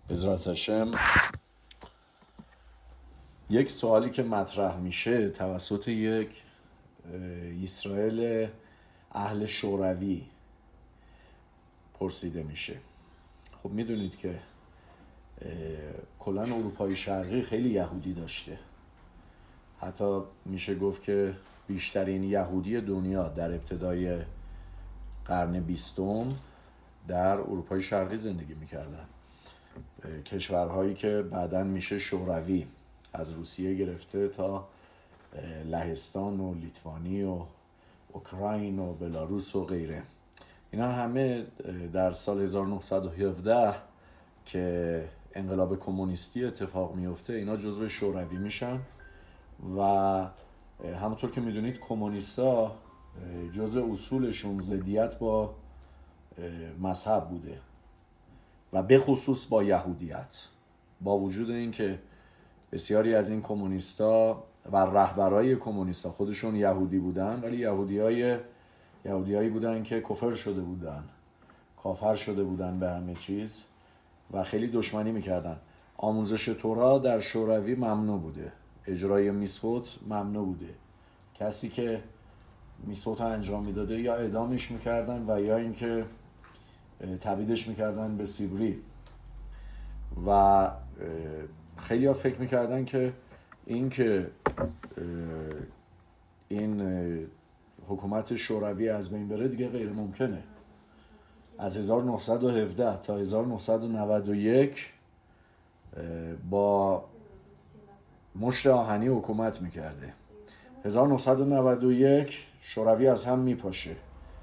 عزت هاشم. یک سوالی که مطرح میشه توسط یک اسرائیل اهل شوروی پرسیده میشه. خب میدونید که کلا اروپای شرقی خیلی یهودی داشته، حتی میشه گفت که بیشترین یهودی دنیا در ابتدای قرن 20 در اروپای شرقی زندگی میکردن. کشورهایی که بعداً میشه شوروی، از روسیه گرفته تا لهستان و لیتوانی و اوکراین و بلاروس و غیره، اینا همه در سال 1917 که انقلاب کمونیستی اتفاق میفته اینا جزو شوروی میشن و همونطور که میدونید کمونیستا جزو اصولشون ضدیت با مذهب بوده و به خصوص با یهودیت، با وجود اینکه بسیاری از این کمونیستا و رهبرای کمونیستا خودشون یهودی بودن، ولی یهودیایی بودن که کافر شده بودن به همه چیز و خیلی دشمنی میکردن. آموزش تورا در شوروی ممنوع بوده، اجرای میسوت ممنوع بوده، کسی که میسوت انجام میداده یا اعدامش میکردن و یا اینکه تبعیدش میکردن به سیبری. و خیلی ها فکر میکردن که این حکومت شوروی از بین بره دیگه غیر ممکنه. از 1917 تا 1991 با مشت آهنی حکومت میکرده. 1991 شوروی از هم میپاشه،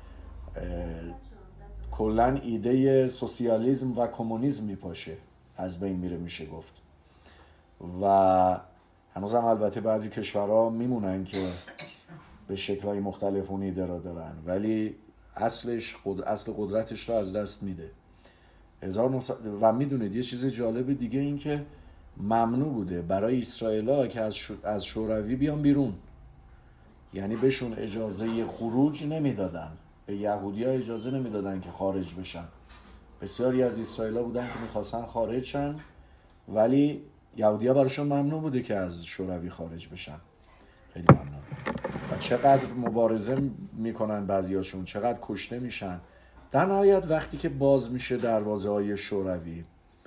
کلن ایده سوسیالیسم و کمونیسم میپاشه، از بین میره میشه گفت. و هنوز هم البته بعضی کشورها میمونن که به شکلهای مختلف اون ایده را دارن، ولی اصل قدرتش رو از دست میده. و میدونید یه چیز جالب دیگه این که ممنوع بوده برای اسرائیل‌ها که از شوروی بیان بیرون، یعنی بهشون اجازه خروج نمیدادن، به یهودی‌ها اجازه نمیدادن که خارج بشن. بسیاری از اسرائیل‌ها بودن که میخواستن خارج شن، ولی یهودی‌ها براشون ممنوع بوده که از شوروی خارج بشن. خیلی ممنون. و چقدر مبارزه میکنن بعضیاشون، چقدر کشته میشن. در نهایت وقتی که باز میشه دروازه‌های شوروی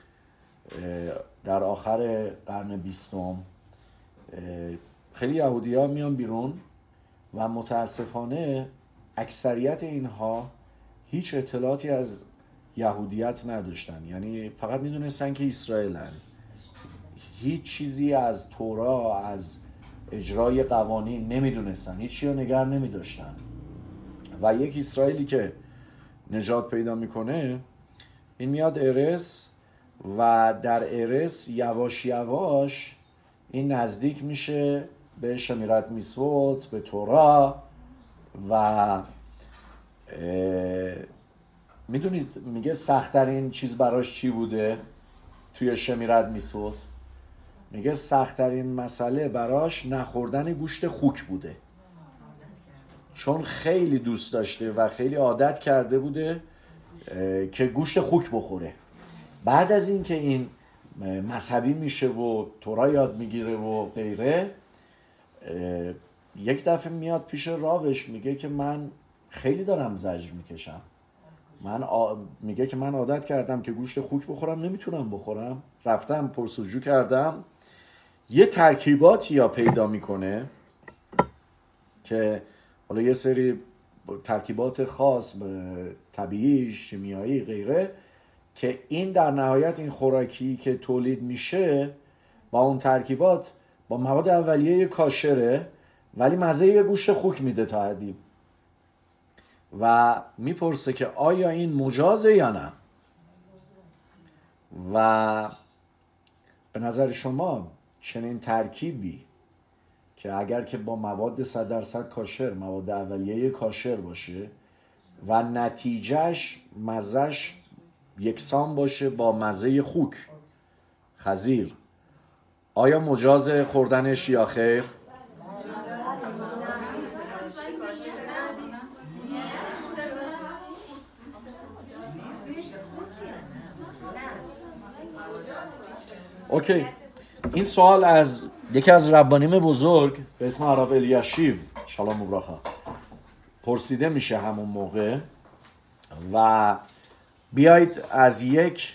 در آخر قرن 20، خیلی یهودی‌ها میان بیرون و متاسفانه اکثریت اینها هیچ اطلاعاتی از یهودیت نداشتن، یعنی فقط میدونستن که اسرائیلن، هیچ چیزی از تورا، از اجرای قوانین نمیدونستن، هیچی رو نگه نمیداشتن. و یک اسرائیلی که نجات پیدا میکنه این میاد ارس و در ارس یواش یواش این نزدیک میشه به شمیرت میسوت، به تورا. و میدونید میگه سخت‌ترین چیز براش چی بوده توی شمیرت میسوت؟ میگه سخت‌ترین مسئله براش نخوردن گوشت خوک بوده، چون خیلی دوست داشته و خیلی عادت کرده بوده که گوشت خوک بخوره. بعد از این که این مذهبی میشه و تورا یاد میگیره و غیره، یک دفعه میاد پیش راوش میگه که من خیلی دارم زجر میکشم، میگه که من عادت کردم که گوشت خوک بخورم، نمیتونم بخورم. رفتم پرسجو کردم، یه ترکیباتی یا پیدا میکنه که حالا یه سری ترکیبات خاص طبیعی، شیمیایی، غیره، که این در نهایت این خوراکی که تولید میشه با اون ترکیبات با مواد اولیه کاشره، ولی مزه گوشت خوک میده تا حدی. و میپرسه که آیا این مجازه یا نه؟ و به نظر شما چنین ترکیبی که اگر که با مواد 100% کاشر، مواد اولیه کاشر باشه و نتیجهش مزهش یکسان باشه با مزه خوک، خزیر، آیا مجاز خوردنش یا خیر؟ اوکی. این سوال از یکی از ربانیم بزرگ به اسم عرب الیشیو شالام وبراخا پرسیده میشه همون موقع و بیایید از یک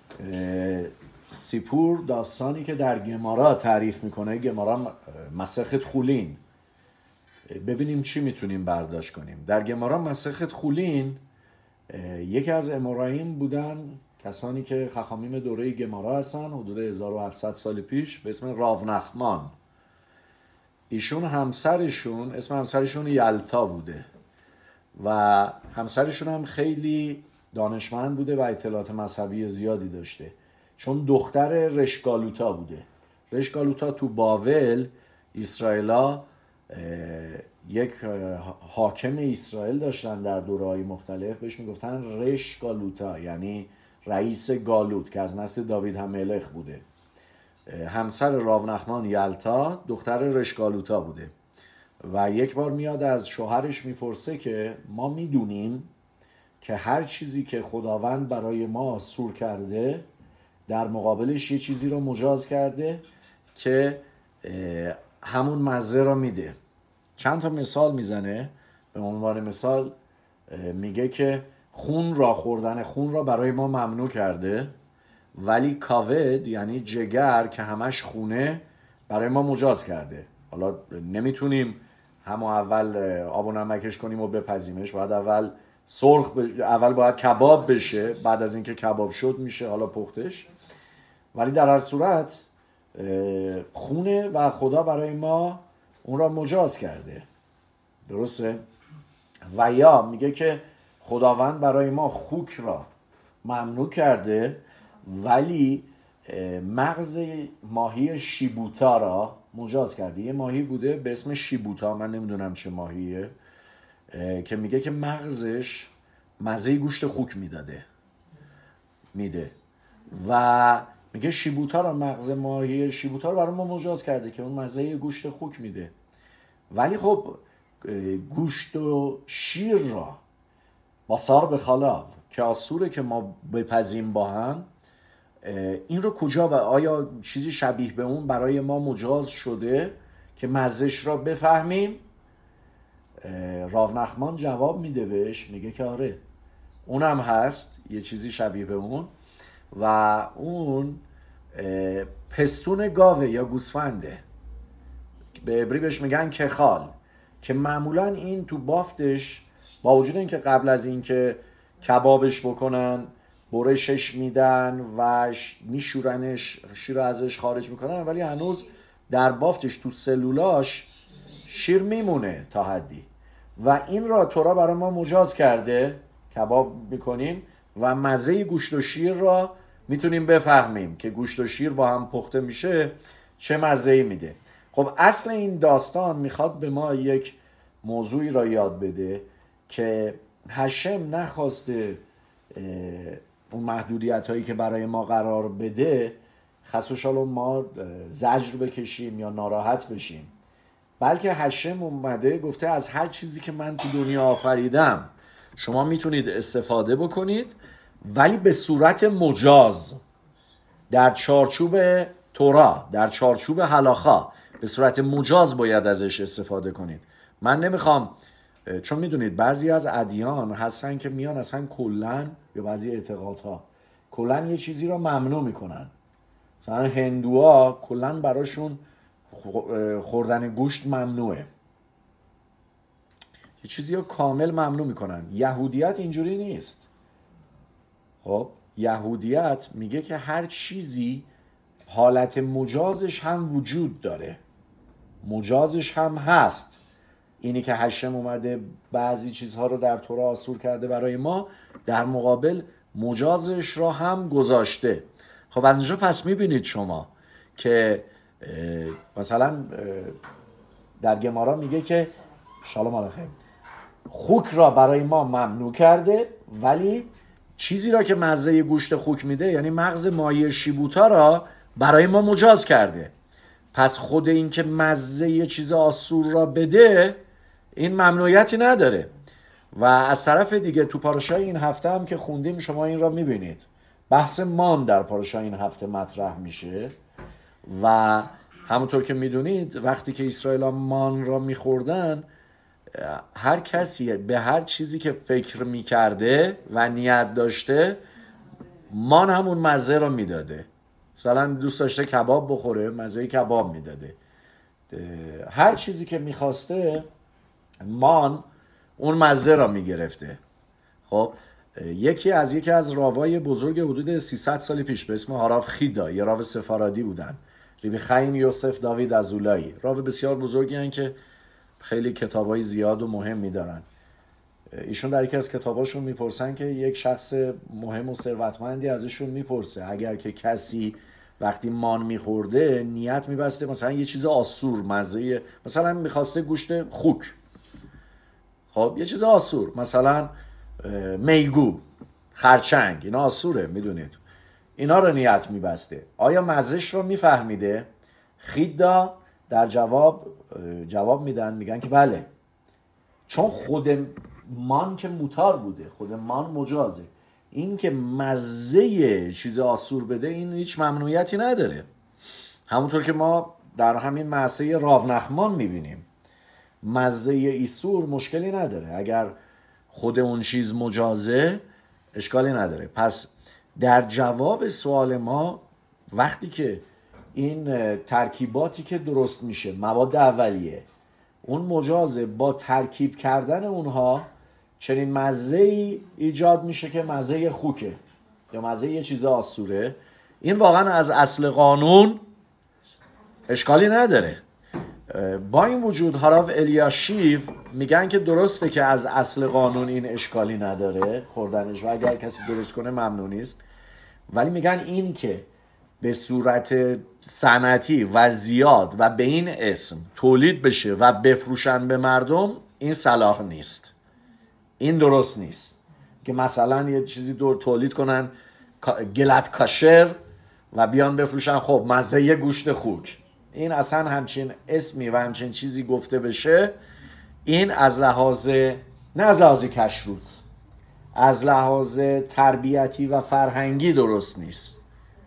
سیپور داستانی که در گمارا تعریف میکنه، گمارا مسخت خولین، ببینیم چی میتونیم برداشت کنیم. در گمارا مسخت خولین یکی از اموراییم بودن کسانی که خخامیم دوره گمارا هستن حدود 1700 سال پیش به اسم راو نخمان. ایشون همسرشون اسم همسرشون یلتا بوده و همسرشون هم خیلی دانشمند بوده و اطلاعات مذهبی زیادی داشته، چون دختر رشگالوتا بوده. رشگالوتا تو باول اسرائیلا یک حاکم اسرائیل داشتن در دوره‌های مختلف، بهش میگفتن رشگالوتا، یعنی رئیس گالوت که از نسل داوید هم ملک بوده. همسر راونخمان یلتا دختر رشگالوتا بوده و یک بار میاد از شوهرش میپرسه که ما میدونیم که هر چیزی که خداوند برای ما آسور کرده در مقابلش یه چیزی رو مجاز کرده که همون مزه رو میده. چند تا مثال میزنه. به عنوان مثال میگه که خوردن خون را برای ما ممنوع کرده، ولی کاود یعنی جگر که همش خونه برای ما مجاز کرده. حالا نمیتونیم همون اول آب و نمکش کنیم و بپزیمش، باید اول باید کباب بشه، بعد از اینکه کباب شد میشه حالا پختش، ولی در هر صورت خونه و خدا برای ما اون را مجاز کرده. درسته؟ و یا میگه که خداوند برای ما خوک را ممنوع کرده ولی مغز ماهی شیبوتا را مجاز کرده. یه ماهی بوده به اسم شیبوتا، من نمیدونم چه ماهیه، که میگه که مغزش مزه گوشت خوک میده و میگه شیبوتا را، مغز ماهی شیبوتا را برای ما مجاز کرده که اون مزه گوشت خوک میده. ولی خب گوشت و شیر را باسار به خلاو که آسوره که ما بپزیم با هم، این رو کجا آیا چیزی شبیه به اون برای ما مجاز شده که مزهش را بفهمیم؟ راونخمان جواب میده بهش، میگه که آره اونم هست یه چیزی شبیه به اون و اون پستون گاوه یا گوسفنده، به عبری بهش میگن کخال، که معمولا این تو بافتش با وجود اینکه قبل از اینکه کبابش بکنن برشش میدن و میشورنش، شیر ازش خارج میکنن، ولی هنوز در بافتش تو سلولاش شیر میمونه تا حدی و این را تورا برای ما مجاز کرده، کباب میکنیم و مزه گوشت و شیر را میتونیم بفهمیم که گوشت و شیر با هم پخته میشه چه مزه‌ای میده. خب اصل این داستان میخواد به ما یک موضوعی را یاد بده که هشم نخواسته اون محدودیت هایی که برای ما قرار بده خسف شالوم ما زجر بکشیم یا ناراحت بشیم، بلکه هشم اومده گفته از هر چیزی که من تو دنیا آفریدم شما میتونید استفاده بکنید، ولی به صورت مجاز، در چارچوب تورا، در چارچوب هلاخا، به صورت مجاز باید ازش استفاده کنید. من نمیخوام، چون میدونید بعضی از ادیان هستن که میان اصلا کلن، یا بعضی اعتقادها کلن یه چیزی رو ممنوع میکنن. مثلا هندوها کلن براشون خوردن گوشت ممنوعه، یه چیزی رو کامل ممنوع میکنن. یهودیت اینجوری نیست. خب یهودیت میگه که هر چیزی حالت مجازش هم وجود داره، مجازش هم هست. اینی که هشم اومده بعضی چیزها رو در تورا آسور کرده برای ما، در مقابل مجازش را هم گذاشته. خب از اینجا پس میبینید شما که مثلا در گمارا میگه که شالوم علیکم خوک را برای ما ممنوع کرده، ولی چیزی را که مزه گوشت خوک میده یعنی مغز ماهی شیبوتا را برای ما مجاز کرده. پس خود این که مزه یه چیز آسور را بده این ممنوعیتی نداره. و از طرف دیگه تو پاراشای این هفته هم که خوندیم شما این را میبینید، بحث مان در پاراشا این هفته مطرح میشه و همونطور که میدونید وقتی که اسرائیل مان را میخوردن، هر کسی به هر چیزی که فکر میکرده و نیت داشته مان همون مزه را میداده. مثلا دوست داشته کباب بخوره، مزه کباب میداده. هر چیزی که میخواسته مان اون مزه را میگرفته. خب یکی از راوای بزرگ حدود 300 سال پیش به اسم هاراو خیدا، یه راو سفارادی بودن، ریبی خیم یوسف داوید ازولایی، راو بسیار بزرگی هن که خیلی کتابای زیاد و مهمی دارن. ایشون در یکی از کتاباشون میپرسن که یک شخص مهم و ثروتمندی ازشون میپرسه اگر که کسی وقتی مان میخورده نیت میبسته مثلا یه چیز آسور مزه، مثلا میخواسته گوشت خوک، خب یه چیز آسور، مثلا میگو، خرچنگ، اینا آسوره میدونید، اینا رو نیت میبسته، آیا مزهش رو میفهمیده؟ خیدا در جواب میگن که بله، چون خود مان که موتار بوده، خود مان مجازه، این که مزه چیز آسور بده این هیچ ممنوعیتی نداره. همونطور که ما در همین معصه راونخمان میبینیم مزه ایسور مشکلی نداره، اگر خود اون چیز مجازه اشکالی نداره. پس در جواب سوال ما وقتی که این ترکیباتی که درست میشه مواد اولیه اون مجازه، با ترکیب کردن اونها چنین مزه‌ای ایجاد میشه که مزه خوکه یا مزه یه چیز آسوره، این واقعا از اصل قانون اشکالی نداره. با این وجود هاراو الیاشیو میگن که درسته که از اصل قانون این اشکالی نداره خوردنش و اگر کسی درست کنه ممنوع نیست، ولی میگن این که به صورت صنعتی و زیاد و به این اسم تولید بشه و بفروشن به مردم این صلاح نیست، این درست نیست که مثلا یه چیزی تولید کنن گلت کاشر و بیان بفروشن خب مزه یه گوشت خوک، این اصلا همچین اسمی و همچین چیزی گفته بشه این از لحاظ نه از لحاظ کشروت، از لحاظ تربیتی و فرهنگی درست نیست.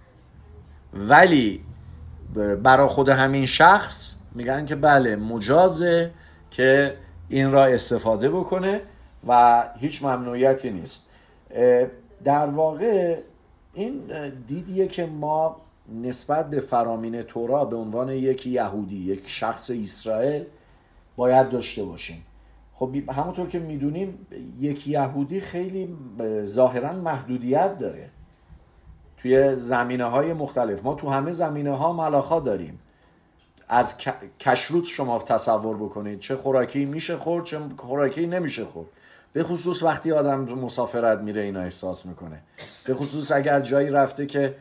ولی برای خود همین شخص میگن که بله مجازه که این را استفاده بکنه و هیچ ممنوعیتی نیست. در واقع این دیدیه که ما نسبت به فرامین تورا به عنوان یک یهودی، یک شخص اسرائیل باید داشته باشیم. خب همونطور که میدونیم یک یهودی خیلی ظاهراً محدودیت داره توی زمینه‌های مختلف. ما تو همه زمینه‌ها ملاخا داریم. از کشروت شما تصور بکنید چه خوراکی میشه خورد چه خوراکی نمیشه خورد، به خصوص وقتی آدم مسافرت میره اینا احساس میکنه، به خصوص اگر جایی رفته که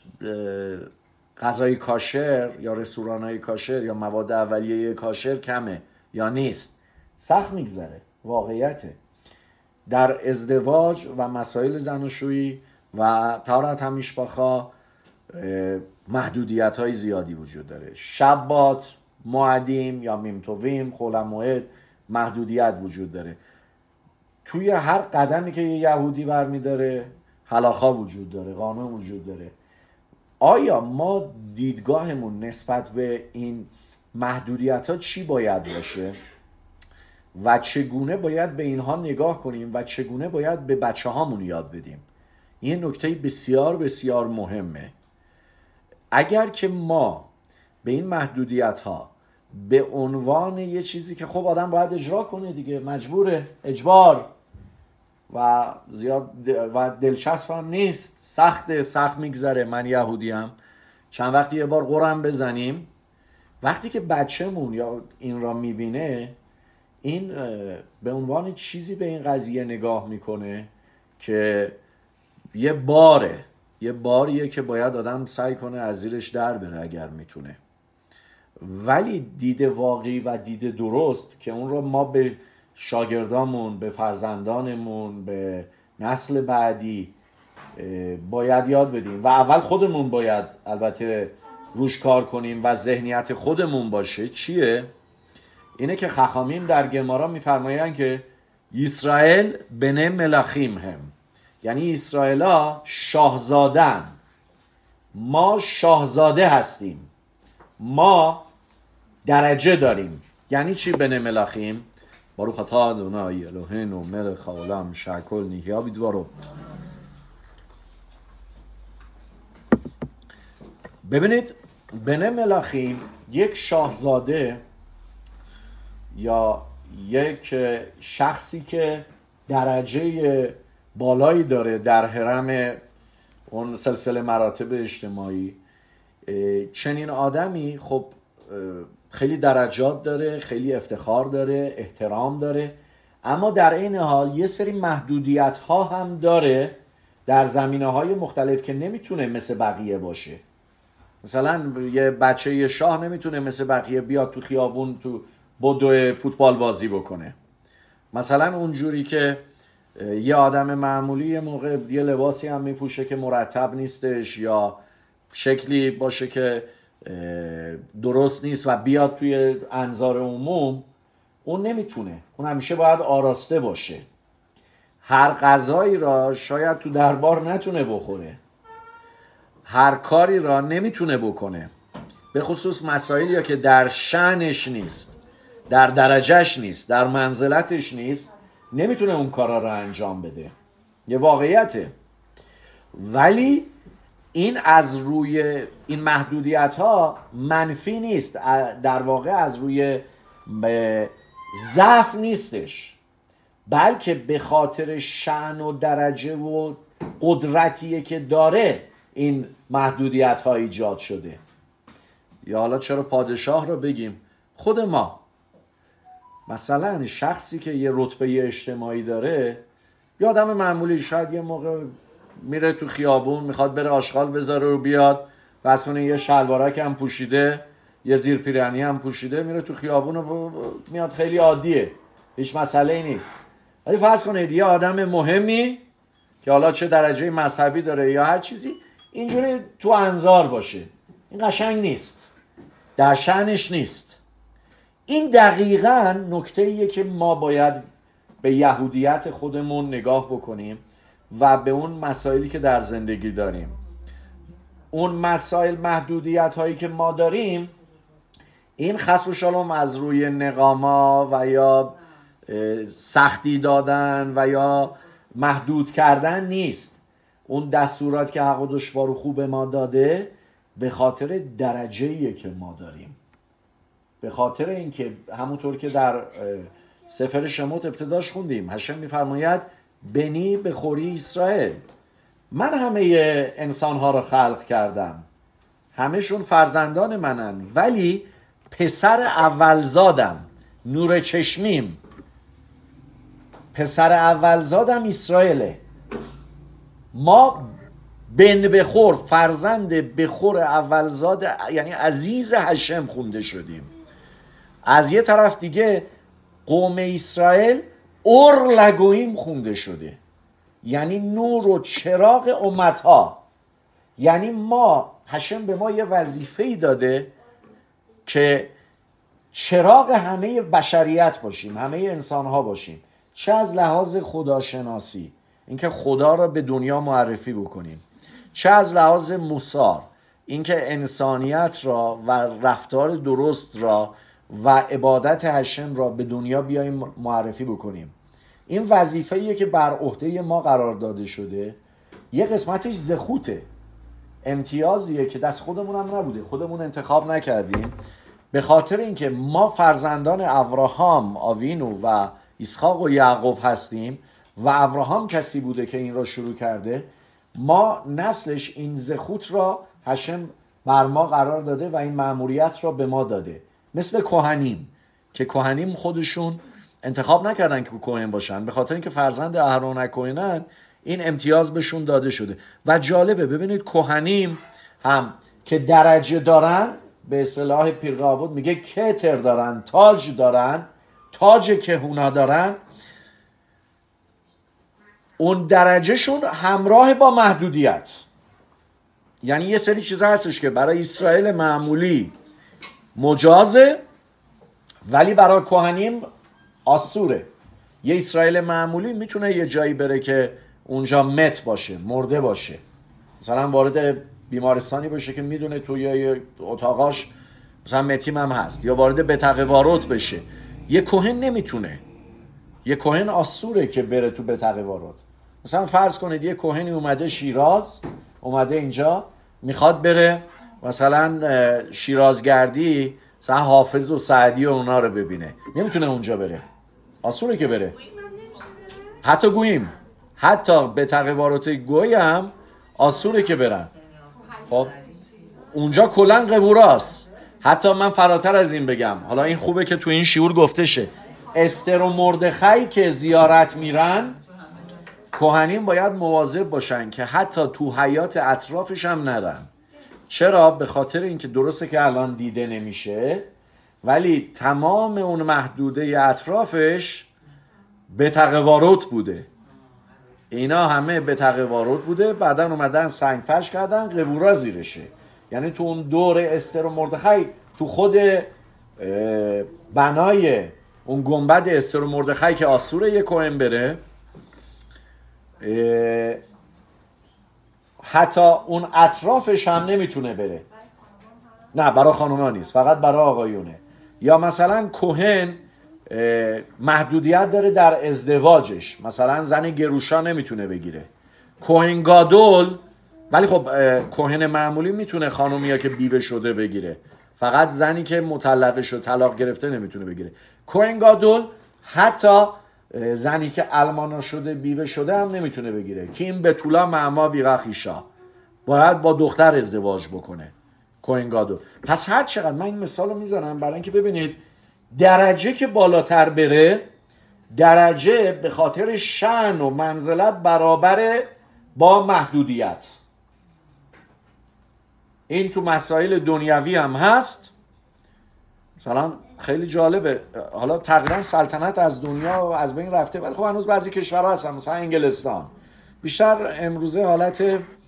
غذای کاشر یا رستوران‌های کاشر یا مواد اولیه کاشر کمه یا نیست، سخت میگذره. واقعیته در ازدواج و مسائل زناشویی و طهارت همیشباخا محدودیت های زیادی وجود داره. شبات، موعدیم یا میمتویم، خول موعد، محدودیت وجود داره. توی هر قدمی که یه یهودی برمیداره هلاخا وجود داره، قانون وجود داره. آیا ما دیدگاهمون نسبت به این محدودیت ها چی باید باشه و چگونه باید به اینها نگاه کنیم و چگونه باید به بچه هامون یاد بدیم؟ این نکته بسیار بسیار مهمه. اگر که ما به این محدودیت ها به عنوان یه چیزی که خب آدم باید اجرا کنه دیگه، مجبوره، اجبار و زیاد و دلچسب هم نیست، سخت میگذره، من یهودیم، چند وقتی یه بار قرم بزنیم، وقتی که بچه‌مون یا این را میبینه این به عنوان چیزی به این قضیه نگاه میکنه که یه باریه که باید آدم سعی کنه از زیرش در بره اگر میتونه. ولی دید واقعی و دید درست که اون رو ما به شاگردامون، به فرزندانمون، به نسل بعدی باید یاد بدیم و اول خودمون باید البته روش کار کنیم و ذهنیت خودمون باشه. چیه؟ اینه که خخامیم در گمارا میفرمایند که اسرائیل بنه ملاخیم هم، یعنی اسرائیلا شاهزادن، ما شاهزاده هستیم، ما درجه داریم. یعنی چی بن ملاخیم؟ باروخ اتای آدونای الوهینو ملک العالم شکل نیهیا بیدوارو. ببینید بن ملاخیم یک شاهزاده یا یک شخصی که درجه بالایی داره در حرم اون سلسله مراتب اجتماعی، چنین آدمی خب خیلی درجات داره، خیلی افتخار داره، احترام داره، اما در این حال یه سری محدودیت ها هم داره در زمینه های مختلف که نمیتونه مثل بقیه باشه. مثلا یه بچه شاه نمیتونه مثل بقیه بیاد تو خیابون تو بدو فوتبال بازی بکنه. مثلا اونجوری که یه آدم معمولی یه موقع یه لباسی هم میپوشه که مرتب نیستش یا شکلی باشه که درست نیست و بیاد توی انظار عموم، اون نمیتونه. اون همیشه باید آراسته باشه. هر غذایی را شاید تو دربار نتونه بخوره، هر کاری را نمیتونه بکنه، به خصوص مسائلی که در شأنش نیست، در درجهش نیست، در منزلتش نیست، نمیتونه اون کارا را انجام بده. یه واقعیته. ولی این از روی این محدودیت ها منفی نیست، در واقع از روی ضعف نیستش، بلکه به خاطر شأن و درجه و قدرتیه که داره این محدودیت ها ایجاد شده. یا حالا چرا پادشاه رو بگیم، خود ما مثلا شخصی که یه رتبه اجتماعی داره، یه آدم معمولی شاید یه موقع میره تو خیابون میخواد بره آشغال بذاره و بیاد بس کنه یه شلوارک هم پوشیده، یه زیر پیرنی هم پوشیده، میره تو خیابون و میاد، خیلی عادیه، هیچ مسئله نیست. ولی فرض کنید یه آدم مهمی که حالا چه درجه مذهبی داره یا هر چیزی، اینجوری تو انظار باشه، این قشنگ نیست، در شأنش نیست. این دقیقاً نکته‌ایه که ما باید به یهودیت خودمون نگاه بکنیم و به اون مسائلی که در زندگی داریم. اون مسائل، محدودیت هایی که ما داریم، این خصب شالوم از روی نقاما و یا سختی دادن و یا محدود کردن نیست. اون دستورات که حق و دشوار و خوب ما داده به خاطر درجه‌ایه که ما داریم، به خاطر اینکه همونطور که در سفر شموت ابتداش خوندیم، هشم میفرماید بنی بخوری اسرائیل، من همه انسانها رو خلق کردم، همهشون فرزندان منن، ولی پسر اولزادم، نور چشمیم، پسر اولزادم اسرائیله. ما بن بخور، فرزند بخور اولزاد، یعنی عزیز هشم خونده شدیم. از یه طرف دیگه قوم اسرائیل اور لگویم خونده شده، یعنی نور و چراغ امتها. یعنی ما، هشم به ما یه وظیفه‌ای داده که چراغ همه بشریت باشیم، همه انسانها باشیم، چه از لحاظ خداشناسی، اینکه خدا را به دنیا معرفی بکنیم، چه از لحاظ موسار، اینکه انسانیت را و رفتار درست را و عبادت هشم را به دنیا بیاییم معرفی بکنیم. این وظیفه‌ایه که بر عهده ما قرار داده شده. یه قسمتش زخوته، امتیازیه که دست خودمون هم نبوده، خودمون انتخاب نکردیم، به خاطر اینکه ما فرزندان ابراهام آوینو و اسحاق و یعقوب هستیم و ابراهام کسی بوده که این را شروع کرده. ما نسلش این زخوت را هشم بر ما قرار داده و این مأموریت را به ما داده. مثل کهنیم که کهنیم خودشون انتخاب نکردن که کهن باشن، به خاطر اینکه فرزند اهرون کهنن، این امتیاز بهشون داده شده. و جالبه ببینید کهنیم هم که درجه دارن، به اصطلاح پیرقاوود میگه کتر دارن، تاج دارن، تاج کهونا دارن، اون درجهشون همراه با محدودیت. یعنی یه سری چیزا هستش که برای اسرائیل معمولی مجازه ولی برای کهنیم آسوره. یه اسرائیل معمولی میتونه یه جایی بره که اونجا مت باشه، مرده باشه، مثلا وارد بیمارستانی باشه که میدونه توی اتاقاش مثلا متیم هم هست، یا وارد بتقوارات بشه. یه کهن نمیتونه، یه کهن آسوره که بره تو بتقوارات. مثلا فرض کنید یه کهنی اومده شیراز، اومده اینجا میخواد بره مثلا شیرازگردی، مثلا حافظ و سعدی و اونا رو ببینه، نمیتونه اونجا بره، آسوره که بره. حتی گوییم، حتی به تقوارات گوی هم آسوره که برن. خب اونجا کلن قووراست. حتی من فراتر از این بگم، حالا این خوبه که تو این شیور گفته شه، استر و مردخای که زیارت میرن، کهنین باید مواظب باشن که حتی تو حیات اطرافش هم نرن. چرا؟ به خاطر اینکه درسته که الان دیده نمیشه، ولی تمام اون محدوده اطرافش به تقوارات بوده، اینا همه به تقوارات بوده، بعدا اومدن سنگ فرش کردن، قوورا زیرشه. یعنی تو اون دور استر و مردخای، تو خود بنای اون گنبد استر و مردخای که آسوره یک کهن بره، حتی اون اطرافش هم نمیتونه بره. نه برای خانوما نیست، فقط برای آقایونه. یا مثلا کهن محدودیت داره در ازدواجش، مثلا زن گروشا نمیتونه بگیره. کهن گادول، ولی خب کهن معمولی میتونه خانومیا که بیوه شده بگیره، فقط زنی که مطلقه شده طلاق گرفته نمیتونه بگیره. کهن گادول حتی زنی که المانا شده بیوه شده هم نمیتونه بگیره. که این به طولا معما ویغخیشا، باید با دختر ازدواج بکنه کهن گادول. پس هر چقدر من این مثال رو میزنم برای اینکه ببینید درجه که بالاتر بره، درجه به خاطر شأن و منزلت برابره با محدودیت. این تو مسائل دنیوی هم هست. مثلا خیلی جالبه، حالا تقریبا سلطنت از دنیا از بین رفته، ولی خب هنوز بعضی کشورها هستن، مثلا انگلستان بیشتر امروزه حالت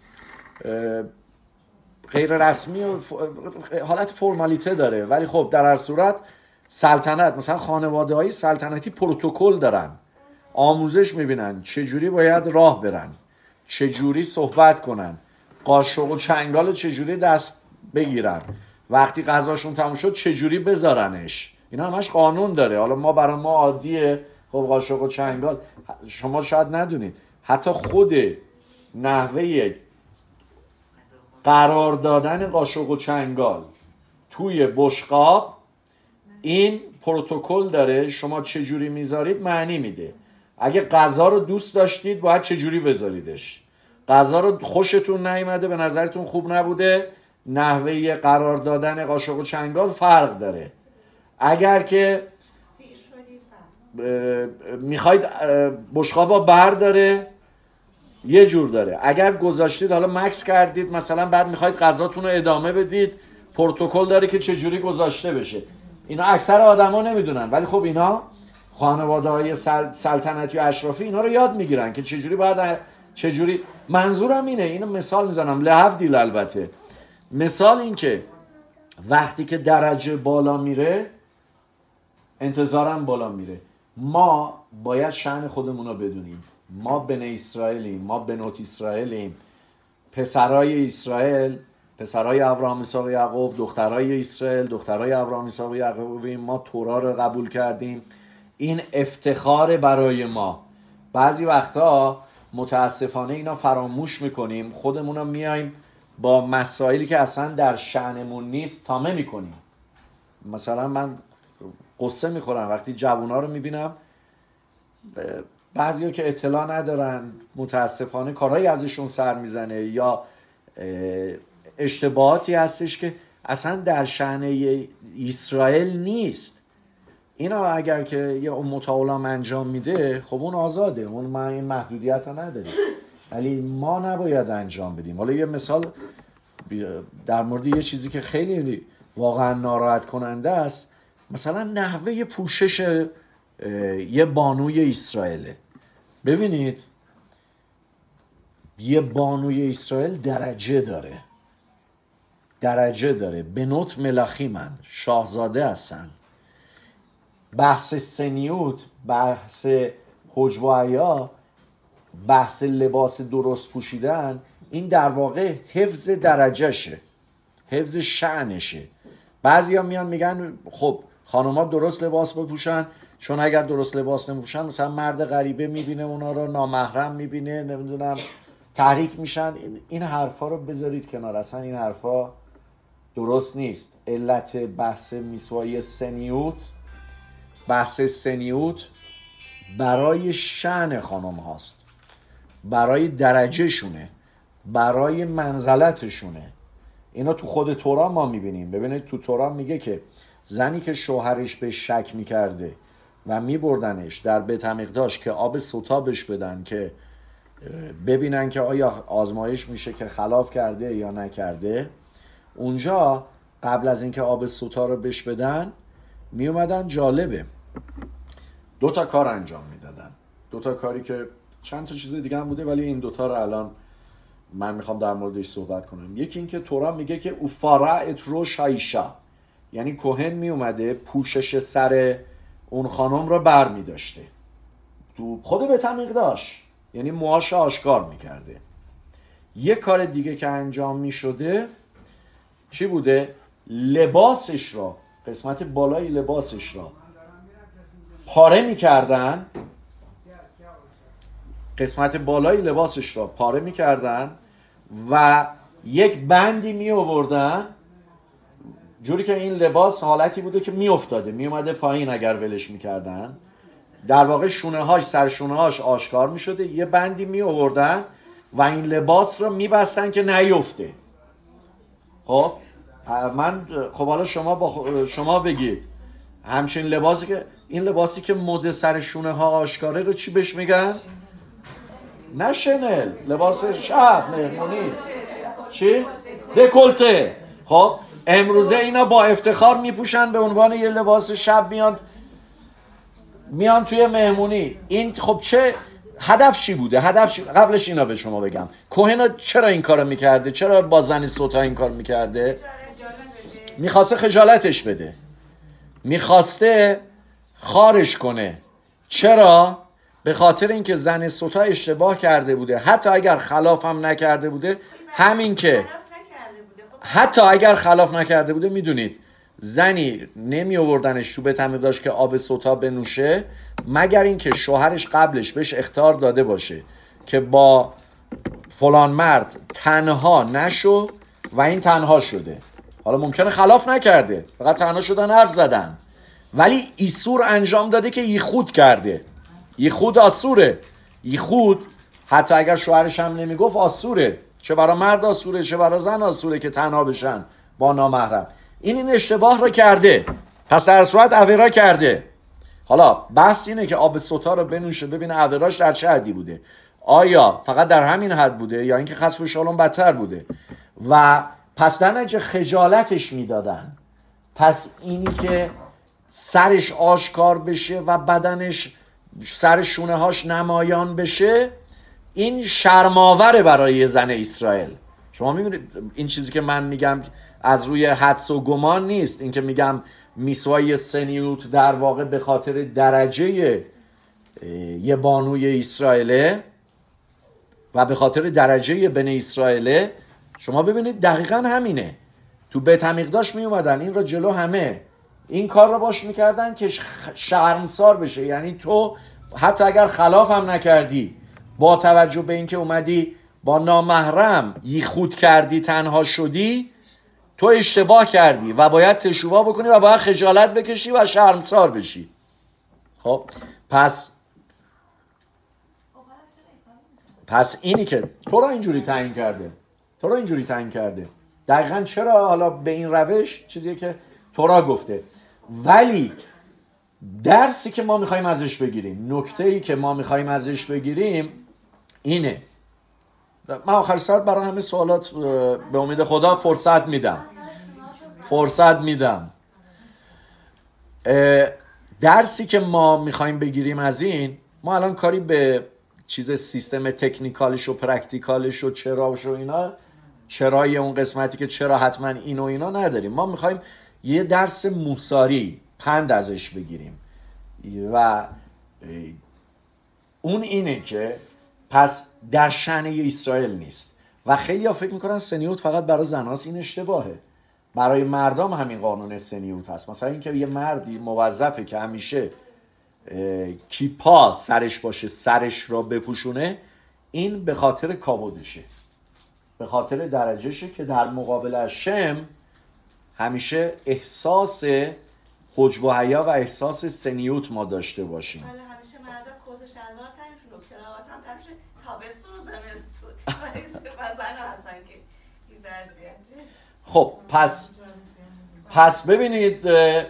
غیر رسمی و حالت فرمالیته داره، ولی خب در هر صورت سلطنت، مثلا خانواده های سلطنتی پروتکل دارن، آموزش میبینن چجوری باید راه برن، چجوری صحبت کنن، قاشق و چنگال چجوری دست بگیرن، وقتی غذاشون تموم شد چجوری بذارنش. اینا همش قانون داره. حالا ما برای ما عادیه، خب قاشق و چنگال، شما شاید ندونید حتی خود نحوه قرار دادن قاشق و چنگال توی بشقاب این پروتکل داره، شما چجوری میذارید معنی میده. اگه غذا رو دوست داشتید باید چجوری بذاریدش، غذا رو خوشتون نیامده، به نظرتون خوب نبوده، نحوه قرار دادن قاشق و چنگال فرق داره. اگر که میخواید بشقابا برداره یه جور داره، اگر گذاشتید حالا مکس کردید مثلا بعد میخواید غذاتون رو ادامه بدید، پروتکل داره که چجوری گذاشته بشه. اینا اکثر آدما نمیدونن، ولی خب اینا خانواده‌های سلطنتی و اشرافی اینا رو یاد میگیرن که چجوری باید، چجوری. منظورم اینه، اینو مثال میزنم لحفدیل، البته مثال این که وقتی که درجه بالا میره انتظارم بالا میره. ما باید شأن خودمون رو بدونیم. ما بنی اسرائیلیم، ما بنوت اسرائیلیم، پسرای اسرائیل، پسرای ابراهیم اسحاق و یعقوب، دخترای اسرائیل، دخترای ابراهیم اسحاق و یعقوبیم. ما تورا رو قبول کردیم، این افتخار برای ما. بعضی وقتا متاسفانه اینا فراموش میکنیم، خودمون رو میایم با مسائلی که اصلا در شأنمون نیست تامه میکنیم. مثلا من قصه میخورم وقتی جوونا رو میبینم، بعضیا که اطلاع ندارن متاسفانه کارهایی ازشون سر میزنه، یا اشتباهاتی هستش که اصلا در شأن اسرائیل نیست. اینا اگر که یه متعالم انجام میده خب اون آزاده، اون این محدودیت ها نداره، ولی ما نباید انجام بدیم. حالا یه مثال در مورد یه چیزی که خیلی واقعا ناراحت کننده است، مثلا نحوه پوشش یه بانوی اسرائیل. ببینید یه بانوی اسرائیل درجه داره. بنوت ملاخی من شاهزاده هستن. بحث سنیوت، بحث حجب و عیا بحث لباس درست پوشیدن این در واقع حفظ درجهشه، حفظ شأنشه. بعضیا میان میگن خب خانوما درست لباس بپوشن، چون اگر درست لباس نمیپوشن مثلا مرد غریبه میبینه اونا رو، نامحرم میبینه، نمیدونم تحریک میشن. این حرفا رو بذارید کنار، اصلا این حرفا درست نیست. علت بحث میسوای سنیوت، بحث سنیوت برای شأن خانم هاست، برای درجه شونه، برای منزلتشونه. اینا تو خود تورا ما میبینیم. ببینید تو تورا میگه که زنی که شوهرش به شک میکرده و میبردنش در بیت المقدس که آب سوتا بهش بدن که ببینن که آیا آزمایش میشه که خلاف کرده یا نکرده، اونجا قبل از اینکه آب سوتا رو بهش بدن میومدن، جالبه، 2 تا کار انجام میدادن. 2 تا کاری که چند تا چیز دیگه هم بوده ولی این 2 تا رو الان من میخوام در موردش صحبت کنم. یکی این که تورا میگه که اوفارعت رو شایشا، یعنی کوهن میومده پوشش سر اون خانم رو بر میداشته تو خود بیت المقدس، یعنی موهاش آشکار میکرده. یه کار دیگه که انجام میشده چی بوده؟ لباسش را، قسمت بالای لباسش را پاره میکردن، قسمت بالای لباسش را پاره میکردن و یک بندی می آوردن جوری که این لباس حالتی بوده که می افتاده، می اومده پایین. اگر ولش میکردن در واقع شونه هاش، سر شونه هاش آشکار می شده. یه بندی می آوردن و این لباس را می بستن که نیفته. خب حالا شما بگید همچین لباسی که این لباسی که مد سر شونه ها آشکاره رو چی بهش میگن؟ نه شنل، لباس شب مهمونی، چی؟ دکولته. خب امروزه اینا با افتخار میپوشن به عنوان یه لباس شب، میان توی مهمونی. این خب چه هدف چی بوده؟ قبلش اینا به شما بگم کوهنا چرا این کارو میکرده، چرا با زن سوتا این کار میکرده؟ میخواسته خجالتش بده، میخواسته خارش کنه. چرا؟ به خاطر اینکه زن سوتا اشتباه کرده بوده، حتی اگر خلاف هم نکرده بوده. همین که حتی اگر خلاف نکرده بوده، میدونید زنی نمی آوردنش تو بیت المقدس که آب سوتا بنوشه مگر اینکه شوهرش قبلش بهش اخطار داده باشه که با فلان مرد تنها نشو و این تنها شده. حالا ممکنه خلاف نکرده، فقط تنها شدن، حرف زدن، ولی ایسور انجام داده که یخود کرده. یخود آسوره. یخود حتی اگر شوهرش هم نمیگفت آسوره، چه برای مرد آسوره چه برای زن آسوره که تنها بشن با نامحرم. این اشتباه رو کرده، پس در صورت عویرا کرده. حالا بحث اینه که آب سوتا رو بنوشه ببینه عویراش در چه حدی بوده، آیا فقط در همین حد بوده یا اینکه خسف شالون بدتر بوده. و پس در نتیجه خجالتش میدادن. پس اینی که سرش آشکار بشه و بدنش، سر شونه هاش نمایان بشه، این شرماوره برای زن اسرائیل. شما میبینید این چیزی که من میگم از روی حدس و گمان نیست. این که میگم میسوای سنیوت در واقع به خاطر درجه یه بانوی اسرائیله و به خاطر درجه بنی اسرائیله. شما ببینید دقیقا همینه. تو بیت المقدس می اومدن این را جلو همه این کار را باش میکردن که شرمسار بشه. یعنی تو حتی اگر خلاف هم نکردی، با توجه به اینکه اومدی با نامحرم یخود کردی، تنها شدی، تو اشتباه کردی و باید تشویق بکنی و باید خجالت بکشی و شرمسار بشی. خب پس اینی که تو را اینجوری تعیین کرده، دقیقاً چرا حالا به این روش، چیزیه که تورا گفته. ولی درسی که ما میخوایم ازش بگیریم، نکته‌ای که ما میخوایم ازش بگیریم اینه. من آخر ساعت برای همه سوالات به امید خدا فرصت میدم. درسی که ما میخوایم بگیریم از این، ما الان کاری به چیز سیستم تکنیکالش و پرکتیکالش و چراش و اینا، چرای اون قسمتی که چرا حتما این و اینا نداریم. ما میخوایم یه درس موساری پند ازش بگیریم و اون اینه که پس در شأن اسرائیل نیست. و خیلی ها فکر میکنن سنیوت فقط برای زناست. این اشتباهه. برای مردم همین قانون سنیوت هست. مثلا اینکه یه مردی موظفه که همیشه کیپا سرش باشه، سرش را بپوشونه، این به خاطر کاودشه، به خاطر درجهشه که در مقابل شم همیشه احساس حجب و حیا و احساس سنیوت ما داشته باشیم. ولی همیشه مردا کت و شلوار تنشون و کراوات هم تنشون تابستون و زمستون مثلا هستن که این وضعیته. خب پس ببینید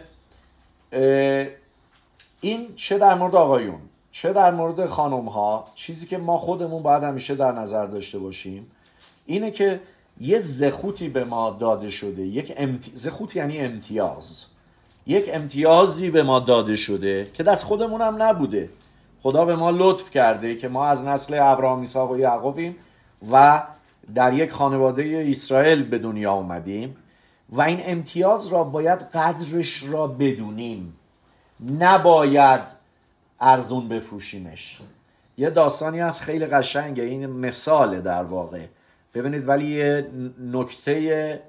این چه در مورد آقایون چه در مورد خانم ها، چیزی که ما خودمون باید همیشه در نظر داشته باشیم اینه که یه زخوتی به ما داده شده. زخوت یعنی امتیاز. یک امتیازی به ما داده شده که دست خودمون هم نبوده. خدا به ما لطف کرده که ما از نسل ابراهیم، ایساق و یعقوبیم و در یک خانواده اسرائیل به دنیا اومدیم و این امتیاز را باید قدرش را بدونیم، نباید ارزون بفروشیمش. یه داستانی هست خیلی قشنگه، این مثاله در واقع. ببینید ولی یه نکته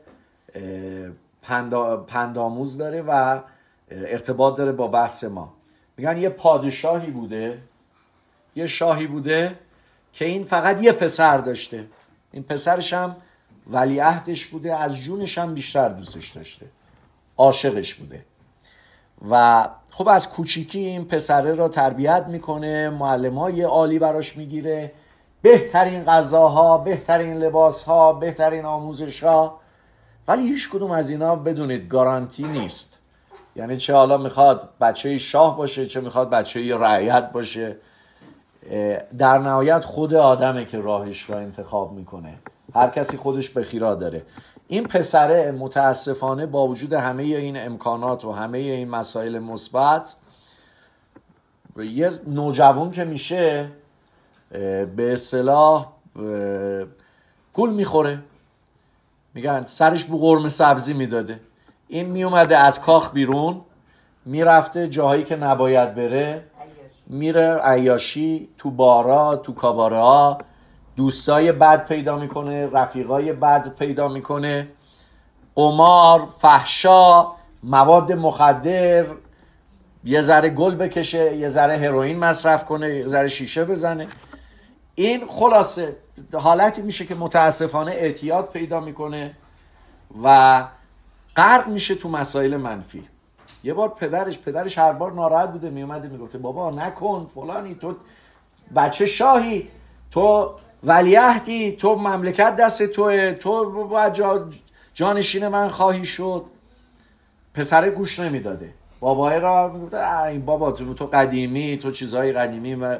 پندآموز داره و ارتباط داره با بحث ما. میگن یه پادشاهی بوده، یه شاهی بوده که این فقط یه پسر داشته. این پسرش هم ولیعهدش بوده، از جونش هم بیشتر دوستش داشته، عاشقش بوده. و خب از کوچیکی این پسره را تربیت میکنه، معلمای عالی براش میگیره، بهترین غذاها، بهترین لباسها، بهترین آموزشها. ولی هیچ کدوم از اینا بدونید گارانتی نیست. یعنی چه حالا میخواد بچه شاه باشه، چه میخواد بچه رعیت باشه، در نهایت خود آدمه که راهش را انتخاب میکنه. هر کسی خودش بخیرا داره. این پسره متاسفانه با وجود همه این امکانات و همه این مسائل مثبت، یه نوجوان که میشه به اصطلاح گول میخوره. میگن سرش بو قرمه سبزی میداده. این میومده از کاخ بیرون، میرفته جاهایی که نباید بره، میره عیاشی، تو بارا، تو کاباره ها، دوستای بد پیدا میکنه، رفیقای بد پیدا میکنه، قمار، فحشا، مواد مخدر، یه ذره گل بکشه، یه ذره هروئین مصرف کنه، یه ذره شیشه بزنه. این خلاصه حالتی میشه که متاسفانه اعتیاد پیدا میکنه و غرق میشه تو مسائل منفی. یه بار پدرش هر بار ناراحت بوده، میومده میگفته بابا نکن فلانی، تو بچه شاهی، تو ولیعهدی، تو مملکت دست توه، تو باید جانشین من خواهی شد. پسر گوش نمیداده. بابای را میگفته این بابا تو قدیمی، تو چیزهای قدیمی. و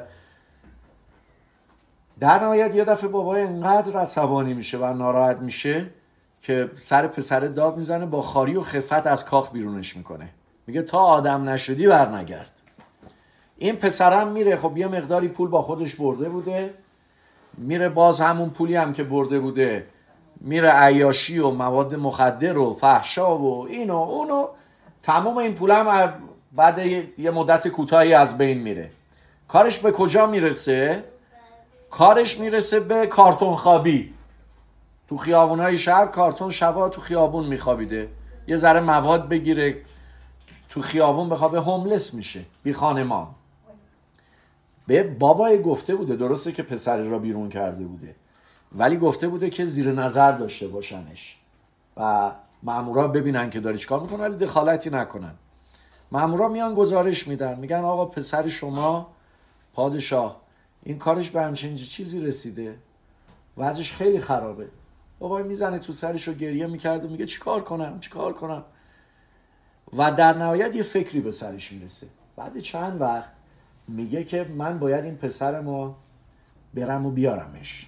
در نهایت یه دفعه بابای انقدر عصبانی میشه و ناراحت میشه که سر پسر داد میزنه، با خاری و خفت از کاخ بیرونش میکنه. میگه تا آدم نشدی برنگرد. این پسرم میره، خب یه مقداری پول با خودش برده بوده، میره باز همون پولی هم که برده بوده میره عیاشی و مواد مخدر و فحشا و اینو اونو. تمام این پول هم بعد یه مدت کوتاهی از بین میره. کارش به کجا میرسه؟ کارش میرسه به کارتون خوابی. تو خیابونای شهر کارتون شبا تو خیابون میخوابیده، یه ذره مواد بگیره تو خیابون بخوابه، هوملس میشه، بی خانمان. به بابای گفته بوده، درسته که پسر را بیرون کرده بوده، ولی گفته بوده که زیر نظر داشته باشنش و مامورا ببینن که داره چیکار میکنه ولی دخالتی نکنن. مامورا میان گزارش میدن، میگن آقا پسر شما پادشاه این کارش به همچین چیزی رسیده، وضعش خیلی خرابه. بابا میزنه تو سرش و گریه میکرد و میگه چیکار کنم. و در نهایت یه فکری به سرش میرسه. بعد چند وقت میگه که من باید این پسرمو برم و بیارمش.